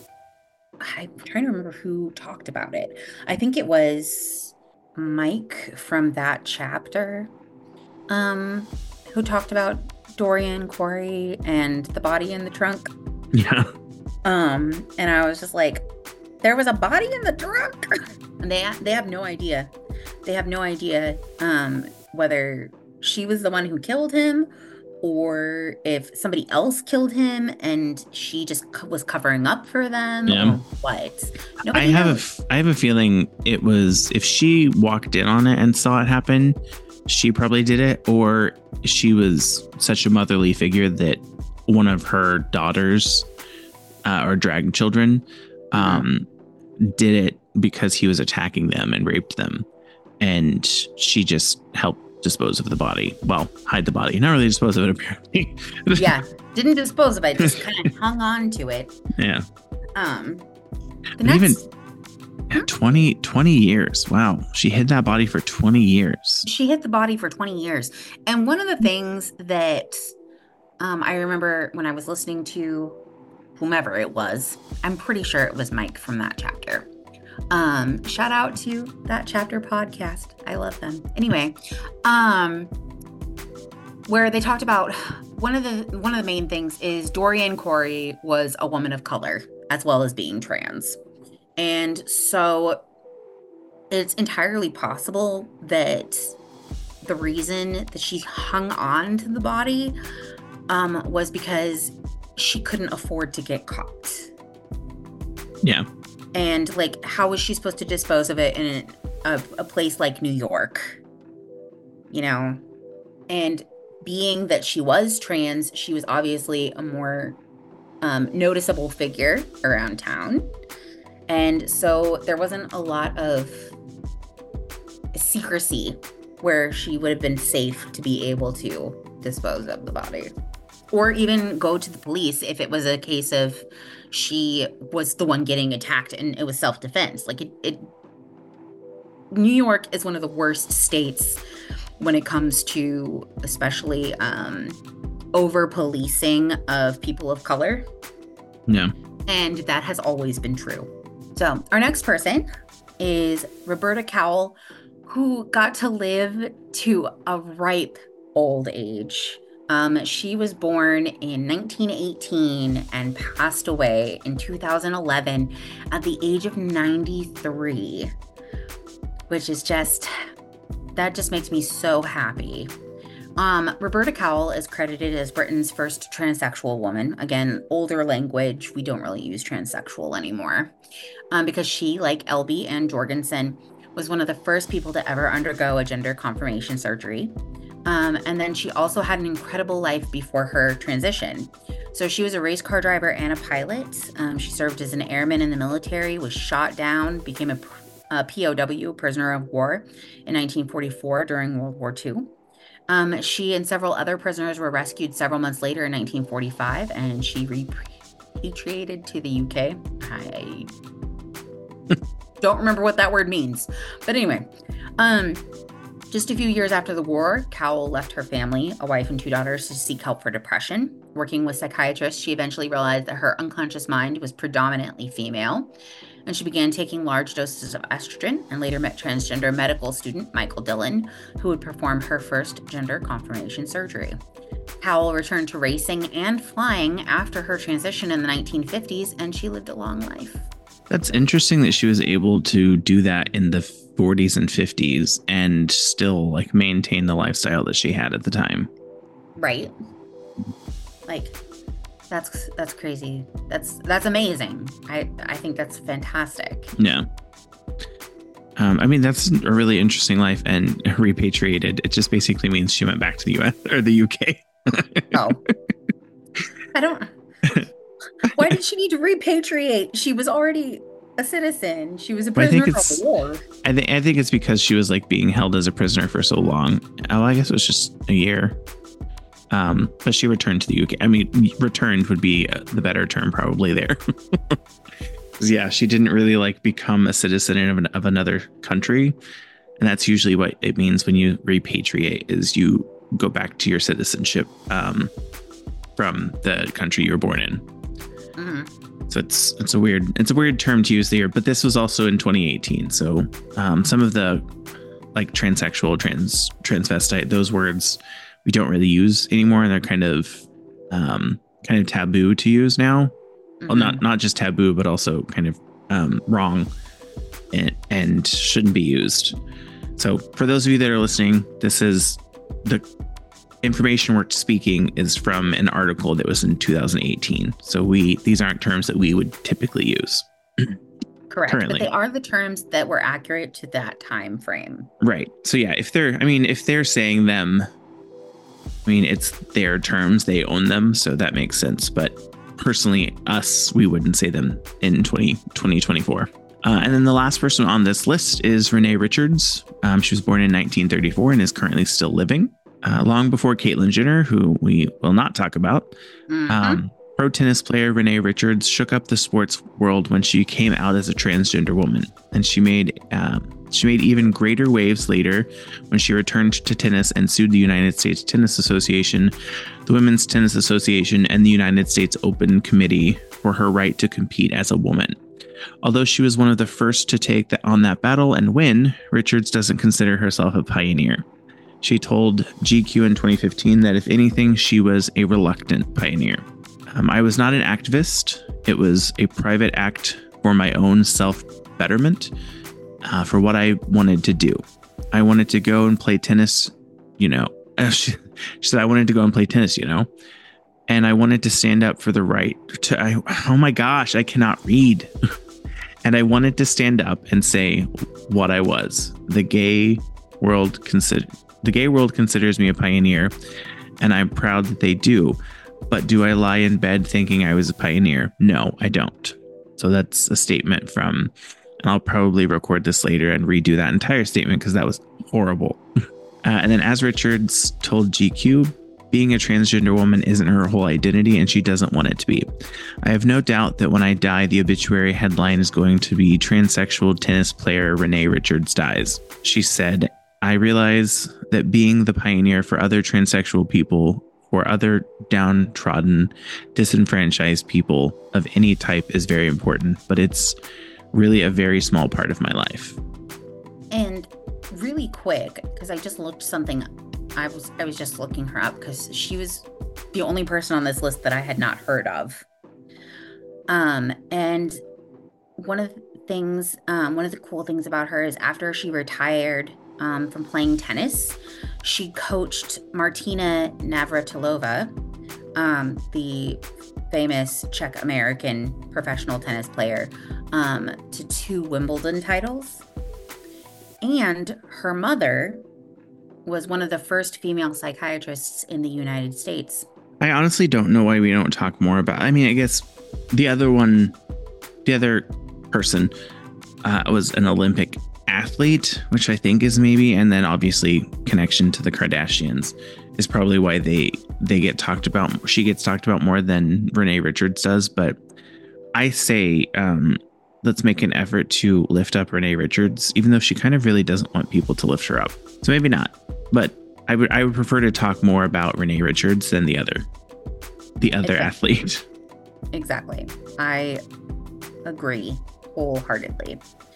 B: I'm trying to remember who talked about it. I think it was Mike from that chapter, um, who talked about Dorian Corey and the body in the trunk.
A: Yeah.
B: Um, and I was just like, there was a body in the trunk, and they they have no idea. They have no idea um, whether she was the one who killed him, or if somebody else killed him and she just co- was covering up for them,
A: Yeah.
B: or what.
A: I
B: Nobody
A: have a,
B: knows.
A: f- I have a feeling it was if she walked in on it and saw it happen, she probably did it, or she was such a motherly figure that one of her daughters uh, or drag children um, did it because he was attacking them and raped them, and she just helped dispose of the body. Well, hide the body, not really dispose of it apparently.
B: Yeah, didn't dispose of it, just kind of hung on to it.
A: Yeah.
B: Um, the
A: And
B: next,
A: even yeah, twenty, twenty years. Wow. She hid that body for twenty years.
B: she hid the body for twenty years. And one of the things that um, I remember when I was listening to whomever it was, I'm pretty sure it was Mike from that chapter. Um, shout out to that chapter podcast. I love them. Anyway, um, where they talked about one of the one of the main things is Dorian Corey was a woman of color as well as being trans. And so it's entirely possible that the reason that she hung on to the body um, was because she couldn't afford to get caught.
A: Yeah.
B: And like, how was she supposed to dispose of it in a, a place like New York? You know? And being that she was trans, she was obviously a more um, noticeable figure around town. And so there wasn't a lot of secrecy where she would have been safe to be able to dispose of the body. Or even go to the police if it was a case of she was the one getting attacked and it was self-defense. Like it, it New York is one of the worst states when it comes to especially um, over-policing of people of color.
A: Yeah.
B: And that has always been true. So our next person is Roberta Cowell, who got to live to a ripe old age. Um, she was born in nineteen eighteen and passed away in two thousand eleven at the age of ninety-three, which is just, that just makes me so happy. Um, Roberta Cowell is credited as Britain's first transsexual woman. Again, older language, we don't really use transsexual anymore, um, because she, like Elby and Jorgensen, was one of the first people to ever undergo a gender confirmation surgery. Um, and then she also had an incredible life before her transition. So she was a race car driver and a pilot. Um, she served as an airman in the military, was shot down, became a, a P O W, a prisoner of war, in nineteen forty-four during World War Two. Um, she and several other prisoners were rescued several months later in nineteen forty-five, and she repatriated to the U K. I don't remember what that word means. But anyway, um, just a few years after the war, Cowell left her family, a wife and two daughters, to seek help for depression. Working with psychiatrists, she eventually realized that her unconscious mind was predominantly female, and she began taking large doses of estrogen and later met transgender medical student Michael Dillon, who would perform her first gender confirmation surgery. Cowell returned to racing and flying after her transition in the nineteen fifties, and she lived a long life.
A: That's interesting that she was able to do that in the forties and fifties and still like maintain the lifestyle that she had at the time.
B: Right. Like that's that's crazy. That's that's amazing. I I think that's fantastic.
A: Yeah. Um, I mean, that's a really interesting life, and repatriated. It just basically means she went back to the U S or the U K.
B: Oh. I don't Why did she need to repatriate? She was already a citizen. She was a prisoner of war.
A: I think I think it's because she was like being held as a prisoner for so long. Oh, I guess it was just a year. Um, but she returned to the U K. I mean, returned would be the better term probably there. Yeah, she didn't really like become a citizen of, an, of another country. And that's usually what it means when you repatriate, is you go back to your citizenship um, from the country you were born in. Mm-hmm. So it's it's a weird it's a weird term to use there, but this was also in twenty eighteen. So um, some of the like transsexual, trans transvestite, those words we don't really use anymore, and they're kind of um, kind of taboo to use now. Mm-hmm. Well, not not just taboo, but also kind of um, wrong and, and shouldn't be used. So for those of you that are listening, this is the information we're speaking is from an article that was in two thousand eighteen. So we these aren't terms that we would typically use.
B: Correct.
A: Currently.
B: But they are the terms that were accurate to that time frame.
A: Right. So yeah, if they're I mean, if they're saying them, I mean, it's their terms, they own them, so that makes sense. But personally, us, we wouldn't say them in twenty twenty-four. Uh, and then the last person on this list is Renee Richards. Um, she was born in nineteen thirty-four and is currently still living. Uh, long before Caitlyn Jenner, who we will not talk about. Mm-hmm. Um, pro tennis player Renee Richards shook up the sports world when she came out as a transgender woman, and she made uh, she made even greater waves later when she returned to tennis and sued the United States Tennis Association, the Women's Tennis Association, and the United States Open Committee for her right to compete as a woman. Although she was one of the first to take the, on that battle and win, Richards doesn't consider herself a pioneer. She told G Q in twenty fifteen that if anything, she was a reluctant pioneer. Um, I was not an activist. It was a private act for my own self-betterment, uh, for what I wanted to do. I wanted to go and play tennis, you know. She, she said, I wanted to go and play tennis, you know. And I wanted to stand up for the right to, I, oh my gosh, I cannot read. And I wanted to stand up and say what I was. The gay world consider. The gay world considers me a pioneer, and I'm proud that they do. But do I lie in bed thinking I was a pioneer? No, I don't. So that's a statement from And I'll probably record this later and redo that entire statement because that was horrible. Uh, and then as Richards told G Q, being a transgender woman isn't her whole identity and she doesn't want it to be. I have no doubt that when I die, the obituary headline is going to be transsexual tennis player Renee Richards dies. She said, I realize that being the pioneer for other transsexual people or other downtrodden, disenfranchised people of any type is very important, but it's really a very small part of my life.
B: And really quick, because I just looked something I was I was just looking her up because she was the only person on this list that I had not heard of. Um, and one of the things, um, one of the cool things about her is after she retired um, from playing tennis, she coached Martina Navratilova, um, the famous Czech American professional tennis player, um, to two Wimbledon titles. And her mother was one of the first female psychiatrists in the United States.
A: I honestly don't know why we don't talk more about. I mean, I guess the other one, the other person uh, was an Olympic athlete, which I think is maybe, and then obviously connection to the Kardashians is probably why they they get talked about. She gets talked about more than Renee Richards does. But I say, um, let's make an effort to lift up Renee Richards, even though she kind of really doesn't want people to lift her up. So maybe not. But I would I would prefer to talk more about Renee Richards than the other, the other
B: Exactly.
A: athlete.
B: Exactly. I agree wholeheartedly.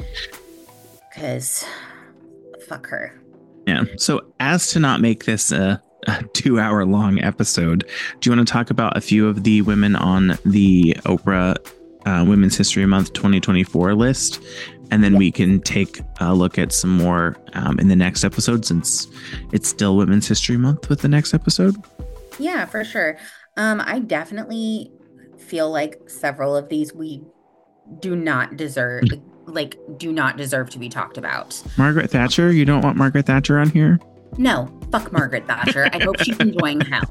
B: Because fuck her.
A: Yeah. So as to not make this a, a two hour long episode, do you want to talk about a few of the women on the Oprah uh, Women's History Month twenty twenty-four list? And then we can take a look at some more um, in the next episode, since it's still Women's History Month with the next episode.
B: Yeah, for sure. Um, I definitely feel like several of these we do not deserve, like, do not deserve to be talked about.
A: Margaret Thatcher? You don't want Margaret Thatcher on here?
B: No, fuck Margaret Thatcher. I hope she's enjoying hell.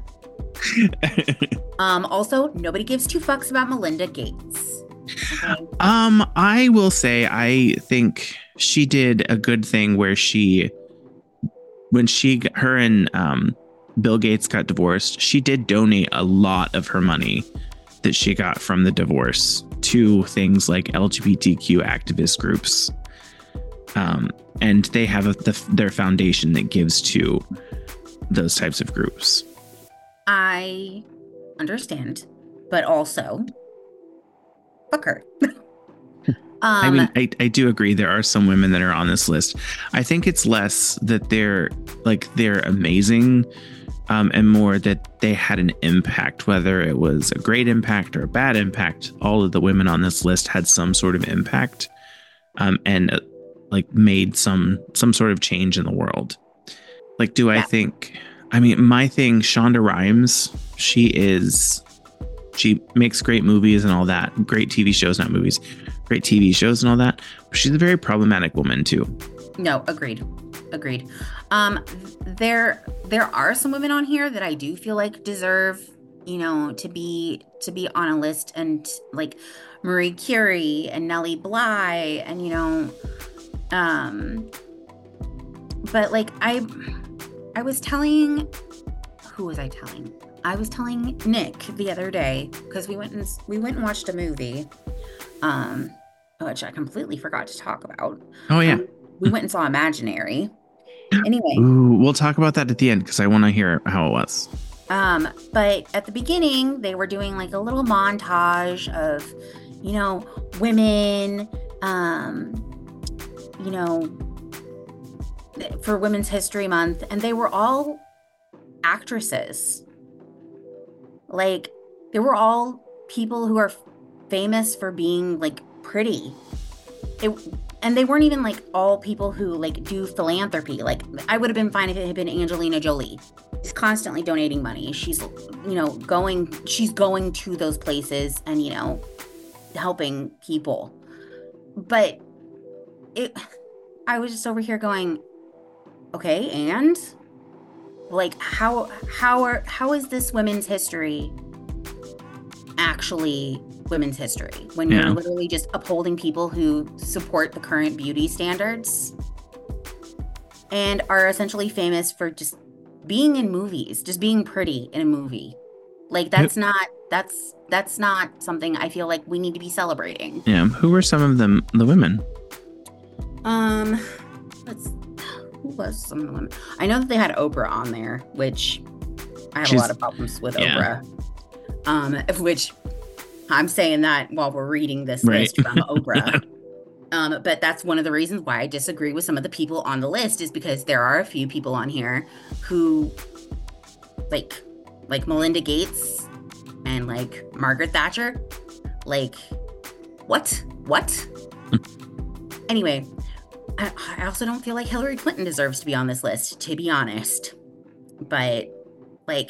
B: Um, also, nobody gives two fucks about Melinda Gates. Okay.
A: Um, I will say I think she did a good thing where she, when she, her and um, Bill Gates got divorced, she did donate a lot of her money that she got from the divorce to things like L G B T Q activist groups. Um, and they have a, the, their foundation that gives to those types of groups.
B: I understand, but also fuck her. um,
A: I mean, I, I do agree. There are some women that are on this list. I think it's less that they're like they're amazing, um, and more that they had an impact, whether it was a great impact or a bad impact. All of the women on this list had some sort of impact, um, and uh, like made some some sort of change in the world. Like, do I
B: Yeah.
A: think? I mean, my thing, Shonda Rhimes, she is. She makes great movies and all that. Great T V shows, not movies. Great T V shows and all that. But she's a very problematic woman too.
B: No, agreed. Agreed. Um, there there are some women on here that I do feel like deserve, you know, to be to be on a list, and like Marie Curie and Nellie Bly, and you know, um, but like I I was telling, who was I telling? I was telling Nick the other day because we went and we went and watched a movie, um, which I completely forgot to talk about.
A: Oh yeah.
B: Um, we went and saw Imaginary. Anyway,
A: Ooh, we'll talk about that at the end because I want to hear how it was.
B: um, but at the beginning they were doing like a little montage of, you know, women, um, you know, for Women's History Month, and they were all actresses. Like, they were all people who are famous for being like pretty. It, and they weren't even like all people who like do philanthropy. Like, I would have been fine if it had been Angelina Jolie. She's constantly donating money. She's, you know, going, she's going to those places and, you know, helping people. But it, I was just over here going, okay, and like, how how are how is this women's history actually women's history when
A: Yeah.
B: you're literally just upholding people who support the current beauty standards and are essentially famous for just being in movies, just being pretty in a movie. Like that's not that's that's not something I feel like we need to be celebrating.
A: Yeah. Who were some of them? The women.
B: Um, let's. Who was some of them? I know that they had Oprah on there, which I have
A: She's-
B: a lot of problems with
A: yeah.
B: Oprah. Um, of which I'm saying that while we're reading this
A: Right.
B: list from Oprah. Um, but that's one of the reasons why I disagree with some of the people on the list is because there are a few people on here who, like, like Melinda Gates and like Margaret Thatcher, like, what? What? Anyway, I, I also don't feel like Hillary Clinton deserves to be on this list, to be honest. But like,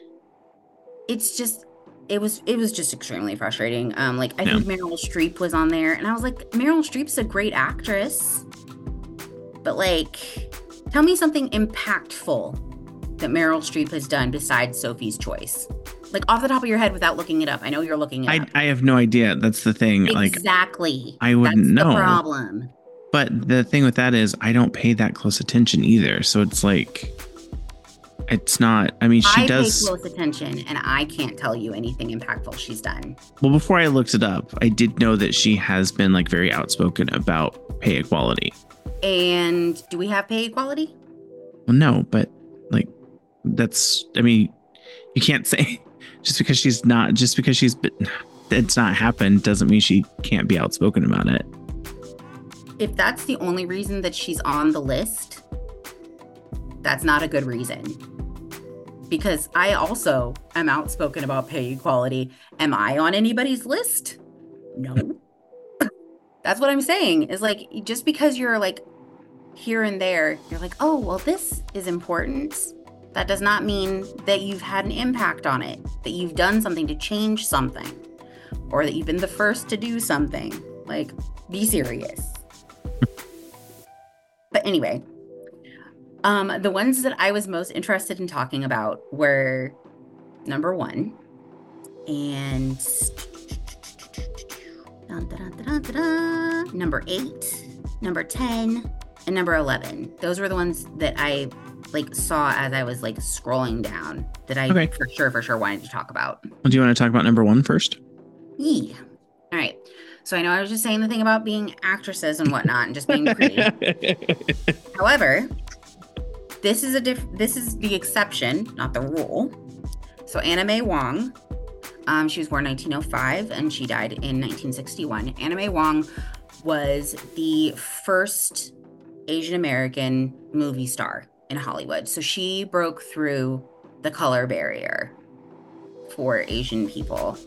B: it's just. It was it was just extremely frustrating. Um, like I
A: Yeah.
B: think Meryl Streep was on there, and I was like, Meryl Streep's a great actress, but like, tell me something impactful that Meryl Streep has done besides Sophie's Choice, like off the top of your head without looking it up. I know you're looking it
A: I,
B: up.
A: I have no idea. That's the thing. Like,
B: Exactly.
A: I wouldn't
B: That's
A: know.
B: the problem.
A: but the thing with that is I don't pay that close attention either. So it's like, it's not, I mean, she
B: I
A: does.
B: pay close attention, and I can't tell you anything impactful she's done.
A: Well, before I looked it up, I did know that she has been like very outspoken about pay equality.
B: And do we have pay equality?
A: Well, no, but like, that's, I mean, you can't say just because she's not, just because she's, it's not happened doesn't mean she can't be outspoken about it.
B: If that's the only reason that she's on the list, that's not a good reason. Because I also am outspoken about pay equality. Am I on anybody's list? No. That's what I'm saying. Is like, just because you're like here and there, you're like, oh, well, this is important. That does not mean that you've had an impact on it, that you've done something to change something, or that you've been the first to do something. Like, be serious. But anyway, um, the ones that I was most interested in talking about were number one and dun, dun, dun, dun, dun, number eight, number ten, and number eleven. Those were the ones that I like saw as I was like scrolling down that I
A: Okay.
B: for sure, for sure wanted to talk about.
A: Well, do you want to talk about number one first?
B: Yeah. All right. So I know I was just saying the thing about being actresses and whatnot and just being pretty. However, this is a diff- this is the exception, not the rule. So Anna May Wong, um, she was born nineteen oh five and she died in nineteen sixty-one. Anna May Wong was the first Asian American movie star in Hollywood. So she broke through the color barrier for Asian people.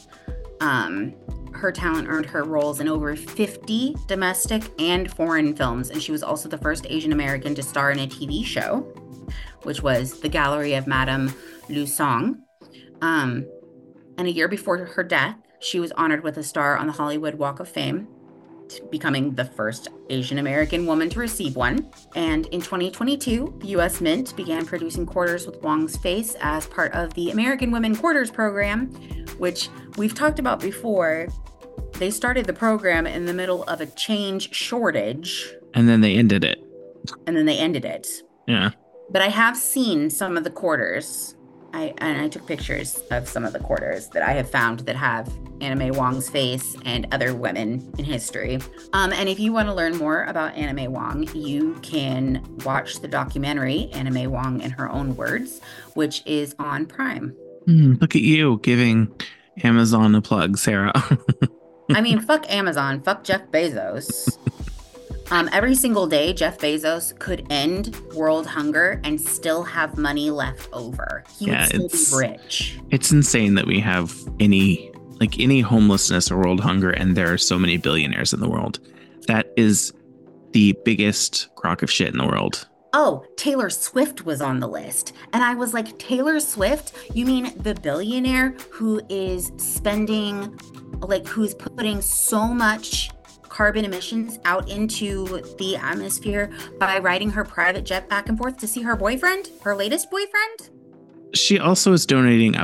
B: Um, her talent earned her roles in over fifty domestic and foreign films, and she was also the first Asian American to star in a T V show, which was The Gallery of Madame Lu Song. Um, and a year before her death, she was honored with a star on the Hollywood Walk of Fame, becoming the first Asian American woman to receive one. And in twenty twenty-two, the U S Mint began producing quarters with Wong's face as part of the American Women Quarters program, which we've talked about before. They started the program in the middle of a change shortage,
A: And then they ended it.
B: and then they ended it.
A: Yeah.
B: But I have seen some of the quarters. I and I took pictures of some of the quarters that I have found that have Anna May Wong's face and other women in history. Um, and if you want to learn more about Anna May Wong, you can watch the documentary Anna May Wong in Her Own Words, which is on Prime.
A: Mm, look at you giving Amazon a plug, Sarah.
B: I mean, fuck Amazon, fuck Jeff Bezos. Um, every single day, Jeff Bezos could end world hunger and still have money left over. He
A: Yeah,
B: would still
A: it's-
B: be rich.
A: It's insane that we have any, like any homelessness or world hunger, and there are so many billionaires in the world. That is the biggest crock of shit in the world.
B: Oh, Taylor Swift was on the list. And I was like, Taylor Swift? You mean the billionaire who is spending, like, who's putting so much carbon emissions out into the atmosphere by riding her private jet back and forth to see her boyfriend, her latest boyfriend?
A: She also is donating a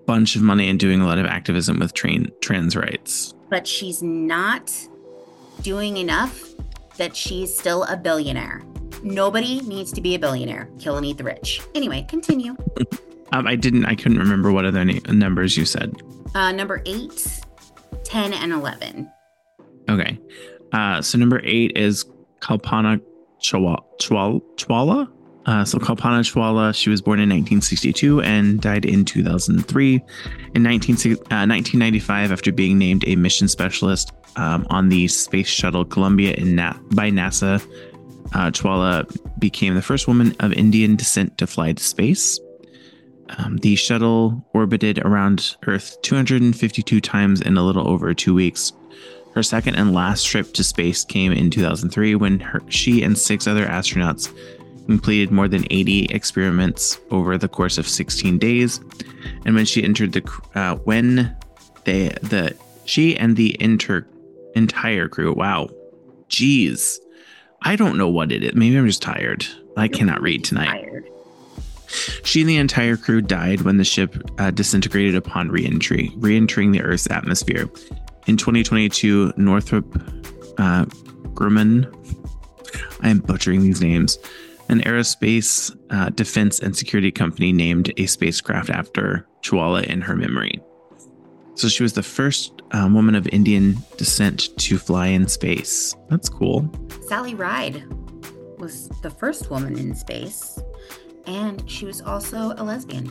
A: bunch of money and doing a lot of activism with train trans rights.
B: But she's not doing enough that she's still a billionaire. Nobody needs to be a billionaire. Kill and eat the rich. Anyway, continue.
A: um, I didn't, I couldn't remember what other na- numbers you said.
B: Uh, number eight, ten, and eleven.
A: Okay. Uh, so number eight is Kalpana Chawla. Chawla? Chawla? Uh, so Kalpana Chawla, she was born in nineteen sixty-two and died in two thousand three. In nineteen, uh, nineteen ninety-five, after being named a mission specialist um, on the Space Shuttle Columbia in Na- by NASA, uh, Chawla became the first woman of Indian descent to fly to space. Um, the shuttle orbited around Earth two hundred fifty-two times in a little over two weeks. Her second and last trip to space came in two thousand three when her, she and six other astronauts completed more than eighty experiments over the course of sixteen days. And when she entered the uh, when they the she and the inter entire crew, wow, geez, I don't know what it is. Maybe I'm just tired. I You're cannot read tonight. Tired. She and the entire crew died when the ship uh, disintegrated upon re-entry, re-entering the Earth's atmosphere. In twenty twenty-two, Northrop uh, Grumman, I am butchering these names, an aerospace uh, defense and security company named a spacecraft after Chawla in her memory. So she was the first um, woman of Indian descent to fly in space. That's cool.
B: Sally Ride was the first woman in space, and she was also a lesbian.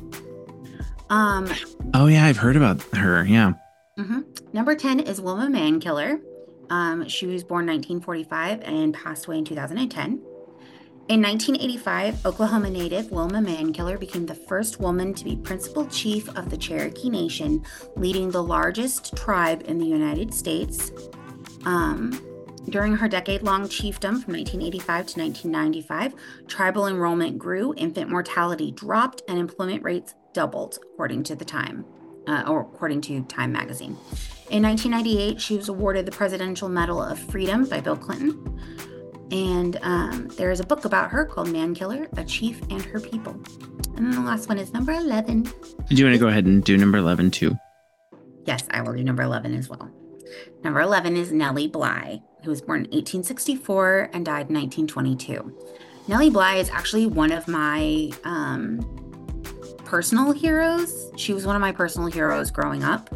B: Um.
A: Oh yeah, I've heard about her. Yeah.
B: Mm-hmm. Number ten is Wilma Mankiller. Um, she was born nineteen forty-five and passed away in two thousand ten. In nineteen eighty-five, Oklahoma native Wilma Mankiller became the first woman to be principal chief of the Cherokee Nation, leading the largest tribe in the United States. Um, during her decade-long chiefdom from nineteen eighty-five to nineteen ninety-five, tribal enrollment grew, infant mortality dropped, and employment rates doubled, according to the Time, uh, or according to Time magazine. In nineteen ninety-eight, she was awarded the Presidential Medal of Freedom by Bill Clinton. And um, there is a book about her called Mankiller, A Chief and Her People. And then the last one is number eleven.
A: Do you want to go ahead and do number eleven too?
B: Yes, I will do number eleven as well. Number eleven is Nellie Bly, who was born in eighteen sixty-four and died in nineteen twenty-two. Nellie Bly is actually one of my um, personal heroes. She was one of my personal heroes growing up.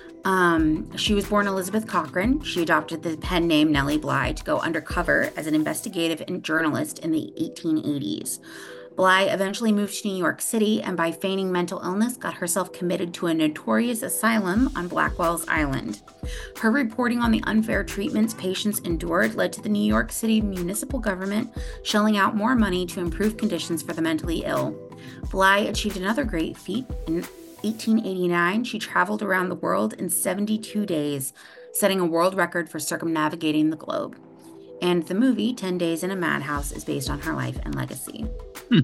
B: Um, she was born Elizabeth Cochran. She adopted the pen name Nellie Bly to go undercover as an investigative and journalist in the eighteen eighties. Bly eventually moved to New York City and by feigning mental illness got herself committed to a notorious asylum on Blackwell's Island. Her reporting on the unfair treatments patients endured led to the New York City municipal government shelling out more money to improve conditions for the mentally ill. Bly achieved another great feat. In eighteen eighty-nine, she traveled around the world in seventy-two days, setting a world record for circumnavigating the globe. And the movie, ten days in a Madhouse, is based on her life and legacy. Hmm.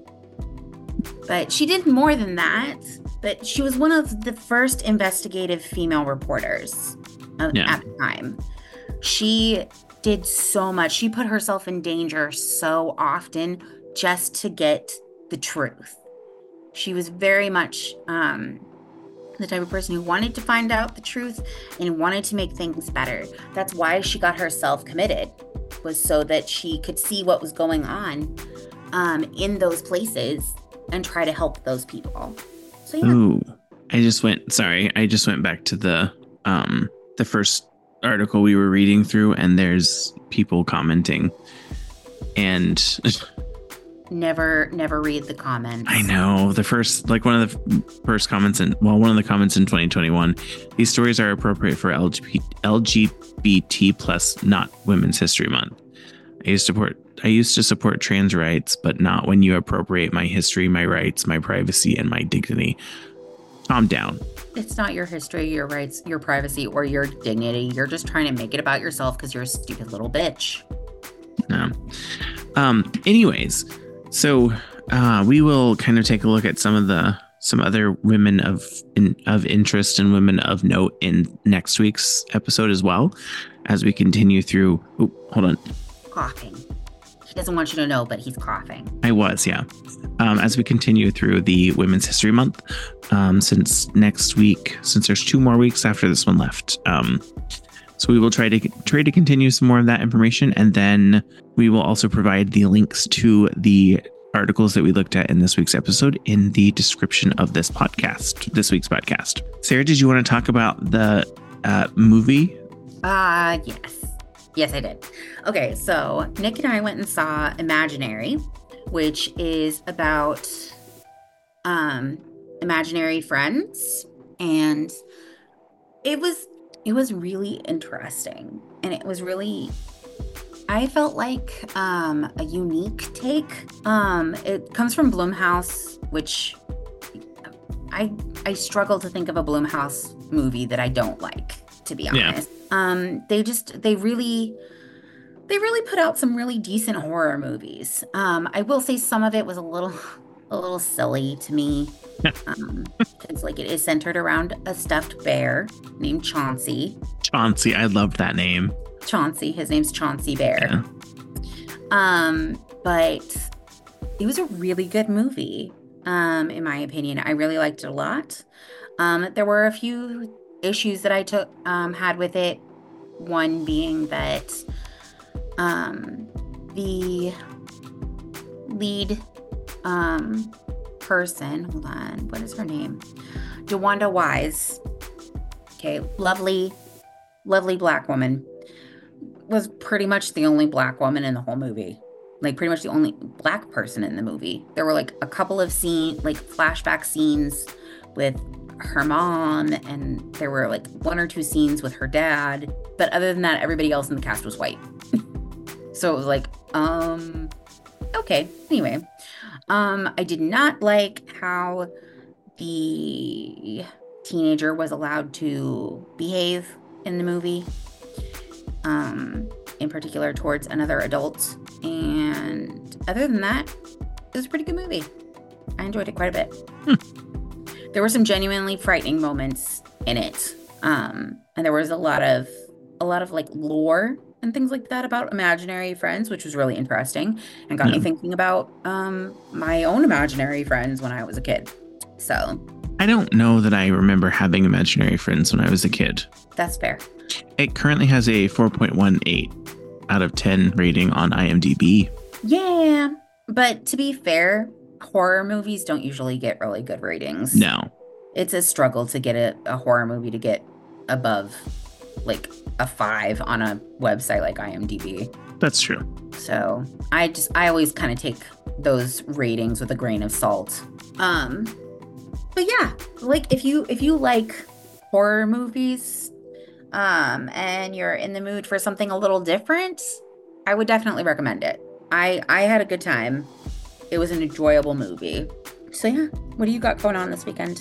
B: But she did more than that. But she was one of the first investigative female reporters uh, yeah. at the time. She did so much. She put herself in danger so often just to get the truth. She was very much um, the type of person who wanted to find out the truth and wanted to make things better. That's why she got herself committed, was so that she could see what was going on um, in those places and try to help those people. So yeah.
A: Ooh, I just went, sorry, I just went back to the um, the first article we were reading through, and there's people commenting. And
B: Never, never read the comments.
A: I know. The first, like one of the first comments in, well, one of the comments in twenty twenty-one, these stories are appropriate for L G B T plus, not Women's History Month. I used to support, I used to support trans rights, but not when you appropriate my history, my rights, my privacy, and my dignity. Calm down.
B: It's not your history, your rights, your privacy, or your dignity. You're just trying to make it about yourself because you're a stupid little bitch.
A: No. Um. Anyways. So uh, we will kind of take a look at some of the some other women of in, of interest and women of note in next week's episode as well, as we continue through. Oh, hold on.
B: Coughing. He doesn't want you to know, but he's coughing.
A: I was, yeah. Um, as we continue through the Women's History Month, um, since next week, since there's two more weeks after this one left. Um, so we will try to try to continue some more of that information. And then we will also provide the links to the articles that we looked at in this week's episode in the description of this podcast, this week's podcast. Sarah, did you want to talk about the uh, movie?
B: Uh, yes. Yes, I did. Okay, so Nick and I went and saw Imaginary, which is about um, imaginary friends. And it was it was really interesting. And it was really, I felt like um, a unique take. Um, it comes from Blumhouse, which I I struggle to think of a Blumhouse movie that I don't like, to be honest. Yeah. Um, they just they really they really put out some really decent horror movies. Um, I will say some of it was a little a little silly to me. um, because like it is centered around a stuffed bear named Chauncey.
A: Chauncey, I loved that name.
B: Chauncey, his name's Chauncey Bear.
A: Yeah.
B: Um, but it was a really good movie. Um, in my opinion, I really liked it a lot. Um, there were a few issues that I took um, had with it. One being that um, the lead um, person, hold on, what is her name? DeWanda Wise. Okay, lovely, lovely black woman. Was pretty much the only black woman in the whole movie. Like pretty much the only black person in the movie. There were like a couple of scene, like flashback scenes with her mom, and there were like one or two scenes with her dad. But other than that, everybody else in the cast was white. So it was like, um, okay. Anyway, um, I did not like how the teenager was allowed to behave in the movie. Um, in particular towards another adult. And other than that, it was a pretty good movie. I enjoyed it quite a bit. Hmm. There were some genuinely frightening moments in it. Um, and there was a lot of, a lot of like lore and things like that about imaginary friends, which was really interesting and got yeah. me thinking about, um, my own imaginary friends when I was a kid. So
A: I don't know that I remember having imaginary friends when I was a kid.
B: That's fair.
A: It currently has a four point one eight out of ten rating on IMDb.
B: Yeah, but to be fair, horror movies don't usually get really good ratings.
A: No.
B: It's a struggle to get a, a horror movie to get above like a five on a website like IMDb.
A: That's true.
B: So I just, I always kind of take those ratings with a grain of salt. Um, but yeah, like if you, if you like horror movies, um, and you're in the mood for something a little different, I would definitely recommend it. I, I had a good time. It was an enjoyable movie. So yeah, what do you got going on this weekend?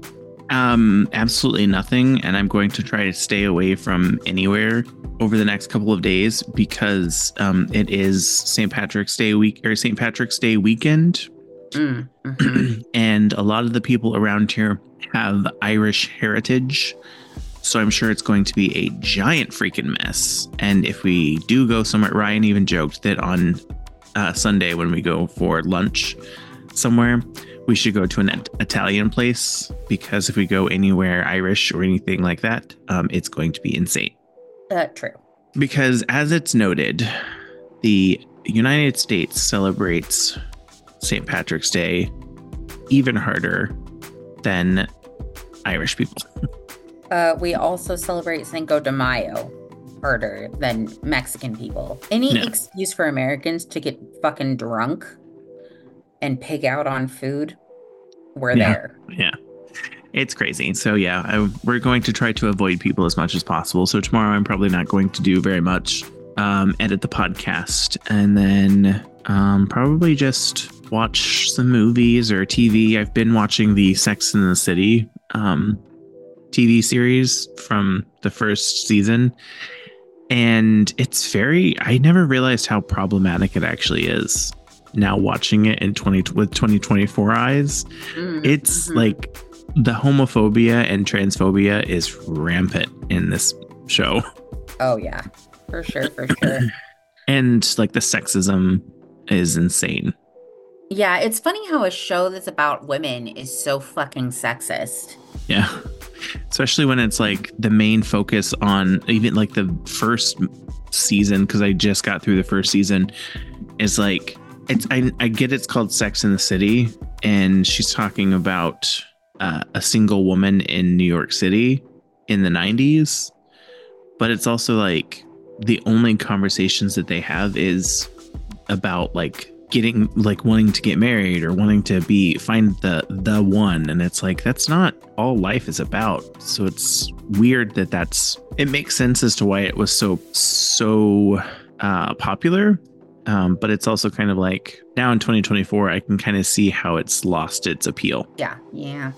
A: Um, absolutely nothing. And I'm going to try to stay away from anywhere over the next couple of days because, um, it is Saint Patrick's Day week or Saint Patrick's Day weekend.
B: Mm, mm-hmm.
A: And a lot of the people around here have Irish heritage. So I'm sure it's going to be a giant freaking mess. And if we do go somewhere, Ryan even joked that on uh, Sunday when we go for lunch somewhere, we should go to an Italian place because if we go anywhere Irish or anything like that, um, it's going to be insane.
B: Uh, true.
A: Because as it's noted, the United States celebrates Saint Patrick's Day even harder than Irish people.
B: Uh, we also celebrate Cinco de Mayo harder than Mexican people. Any no. excuse for Americans to get fucking drunk and pig out on food, we're
A: yeah.
B: there.
A: Yeah. It's crazy. So yeah, I, we're going to try to avoid people as much as possible. So tomorrow I'm probably not going to do very much, um, edit the podcast, and then um, probably just watch some movies or T V. I've been watching the Sex and the City um T V series from the first season, and it's very I never realized how problematic it actually is now watching it in twenty with twenty twenty-four eyes. Mm, it's mm-hmm. like the homophobia and transphobia is rampant in this show.
B: Oh yeah, for sure, for sure.
A: And like the sexism is insane.
B: Yeah, it's funny how a show that's about women is so fucking sexist.
A: Yeah. Especially when it's like the main focus on even like the first season, because I just got through the first season, is like it's I, I get it's called Sex in the City, and she's talking about uh, a single woman in New York City in the nineties, but it's also like the only conversations that they have is about like getting like wanting to get married or wanting to be find the the one, and it's like that's not all life is about. So it's weird that that's it makes sense as to why it was so so uh popular, um but it's also kind of like now in twenty twenty-four I can kind of see how it's lost its appeal.
B: Yeah, yeah,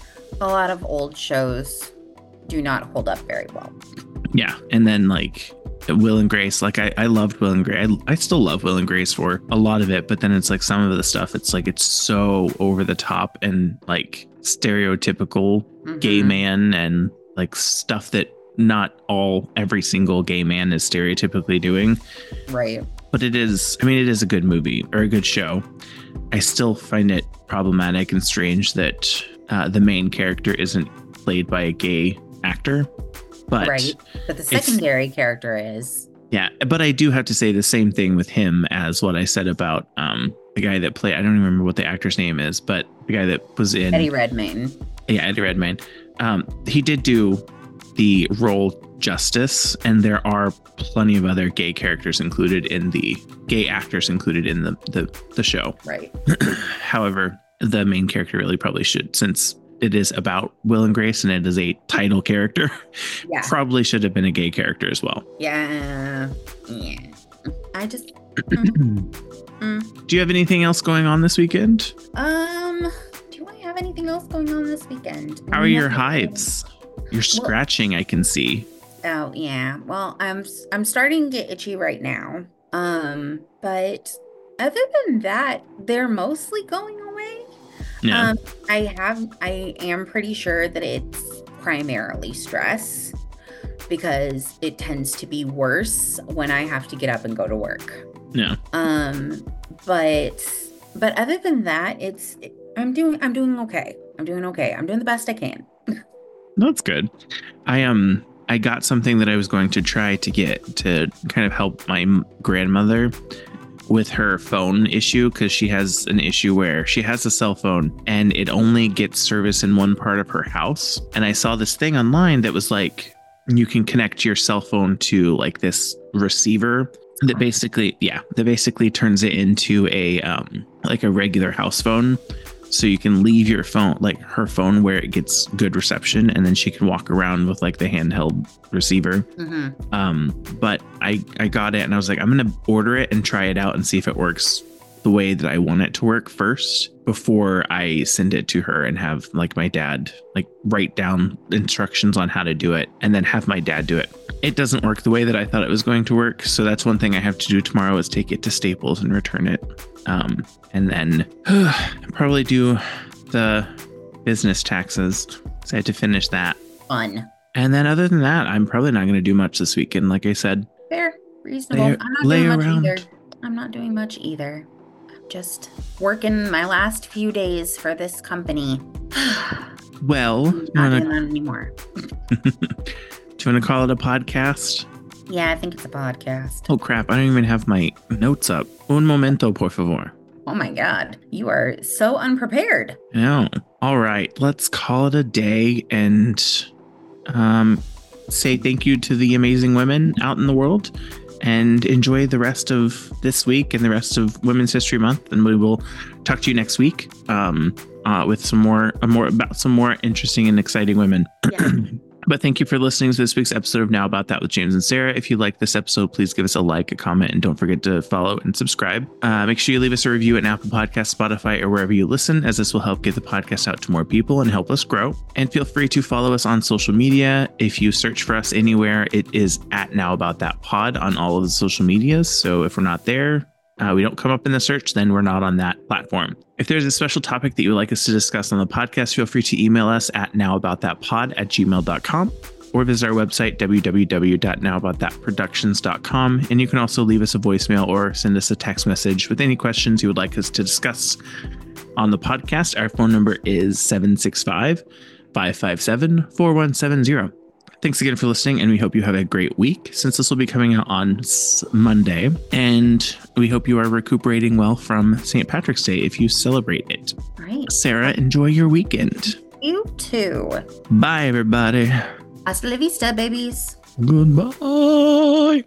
B: a lot of old shows do not hold up very well.
A: Yeah, and then like Will and Grace, like I, I loved Will and Grace. I, I still love Will and Grace for a lot of it, but then it's like some of the stuff, it's like it's so over the top and like stereotypical mm-hmm. gay man and like stuff that not all every single gay man is stereotypically doing.
B: Right.
A: But it is, I mean, it is a good movie or a good show. I still find it problematic and strange that uh, the main character isn't played by a gay actor. But
B: right, but the secondary character is.
A: Yeah, but I do have to say the same thing with him as what I said about um the guy that played. I don't even remember what the actor's name is, but the guy that was in
B: Eddie Redmayne.
A: Yeah, Eddie Redmayne. Um, he did do the role justice, and there are plenty of other gay characters included in the gay actors included in the the, the show.
B: Right.
A: However, the main character really probably should, since it is about Will and Grace and it is a title character, yeah. probably should have been a gay character as well.
B: Yeah. Yeah. I just. mm,
A: mm. Do you have anything else going on this weekend?
B: Um, do I have anything else going on this weekend?
A: How are your hives? You're scratching, well, I can see.
B: Oh, yeah. Well, I'm I'm starting to get itchy right now. Um, but other than that, they're mostly going away.
A: Yeah.
B: Um, I have, I am pretty sure that it's primarily stress because it tends to be worse when I have to get up and go to work.
A: Yeah.
B: Um, but, but other than that, it's, I'm doing, I'm doing okay. I'm doing okay. I'm doing the best I can.
A: That's good. I, um, I got something that I was going to try to get to kind of help my grandmother with her phone issue, because she has an issue where she has a cell phone and it only gets service in one part of her house. And I saw this thing online that was like, you can connect your cell phone to like this receiver that basically, yeah, that basically turns it into a, um, like a regular house phone. So you can leave your phone, like her phone, where it gets good reception, and then she can walk around with like the handheld receiver.
B: Mm-hmm.
A: Um, but I, I got it and I was like, I'm going to order it and try it out and see if it works the way that I want it to work first before I send it to her and have like my dad like write down instructions on how to do it and then have my dad do it. It doesn't work the way that I thought it was going to work. So that's one thing I have to do tomorrow is take it to Staples and return it. Um, and then uh, probably do the business taxes. So I had to finish that.
B: Fun.
A: And then other than that, I'm probably not going to do much this weekend. Like I said,
B: fair, reasonable.
A: Lay,
B: I'm not
A: lay
B: doing much
A: around.
B: either. I'm not doing much either. I'm just working my last few days for this company.
A: Well,
B: I'm not
A: wanna,
B: doing that anymore.
A: do you want to call it a podcast?
B: Yeah, I think it's a podcast.
A: Oh crap! I don't even have my notes up. Un momento, por favor.
B: Oh my God, you are so unprepared.
A: No. All right, let's call it a day and um, say thank you to the amazing women out in the world, and enjoy the rest of this week and the rest of Women's History Month. And we will talk to you next week um, uh, with some more, uh, more about some more interesting and exciting women.
B: Yeah.
A: But thank you for listening to this week's episode of Now About That with James and Sarah. If you like this episode, please give us a like, a comment, and don't forget to follow and subscribe. Uh, make sure you leave us a review at Apple Podcasts, Spotify, or wherever you listen, as this will help get the podcast out to more people and help us grow. And feel free to follow us on social media. If you search for us anywhere, it is at Now About That Pod on all of the social medias. So if we're not there, Uh, we don't come up in the search, then we're not on that platform. If there's a special topic that you would like us to discuss on the podcast, feel free to email us at nowaboutthatpod at gmail dot com. or visit our website, w w w dot now about that productions dot com. And you can also leave us a voicemail or send us a text message with any questions you would like us to discuss on the podcast. Our phone number is seven six five, five five seven, four one seven zero. Thanks again for listening, and we hope you have a great week, since this will be coming out on Monday. And we hope you are recuperating well from Saint Patrick's Day if you celebrate it.
B: Right.
A: Sarah, enjoy your weekend.
B: You too.
A: Bye, everybody.
B: Hasta la vista, babies.
A: Goodbye.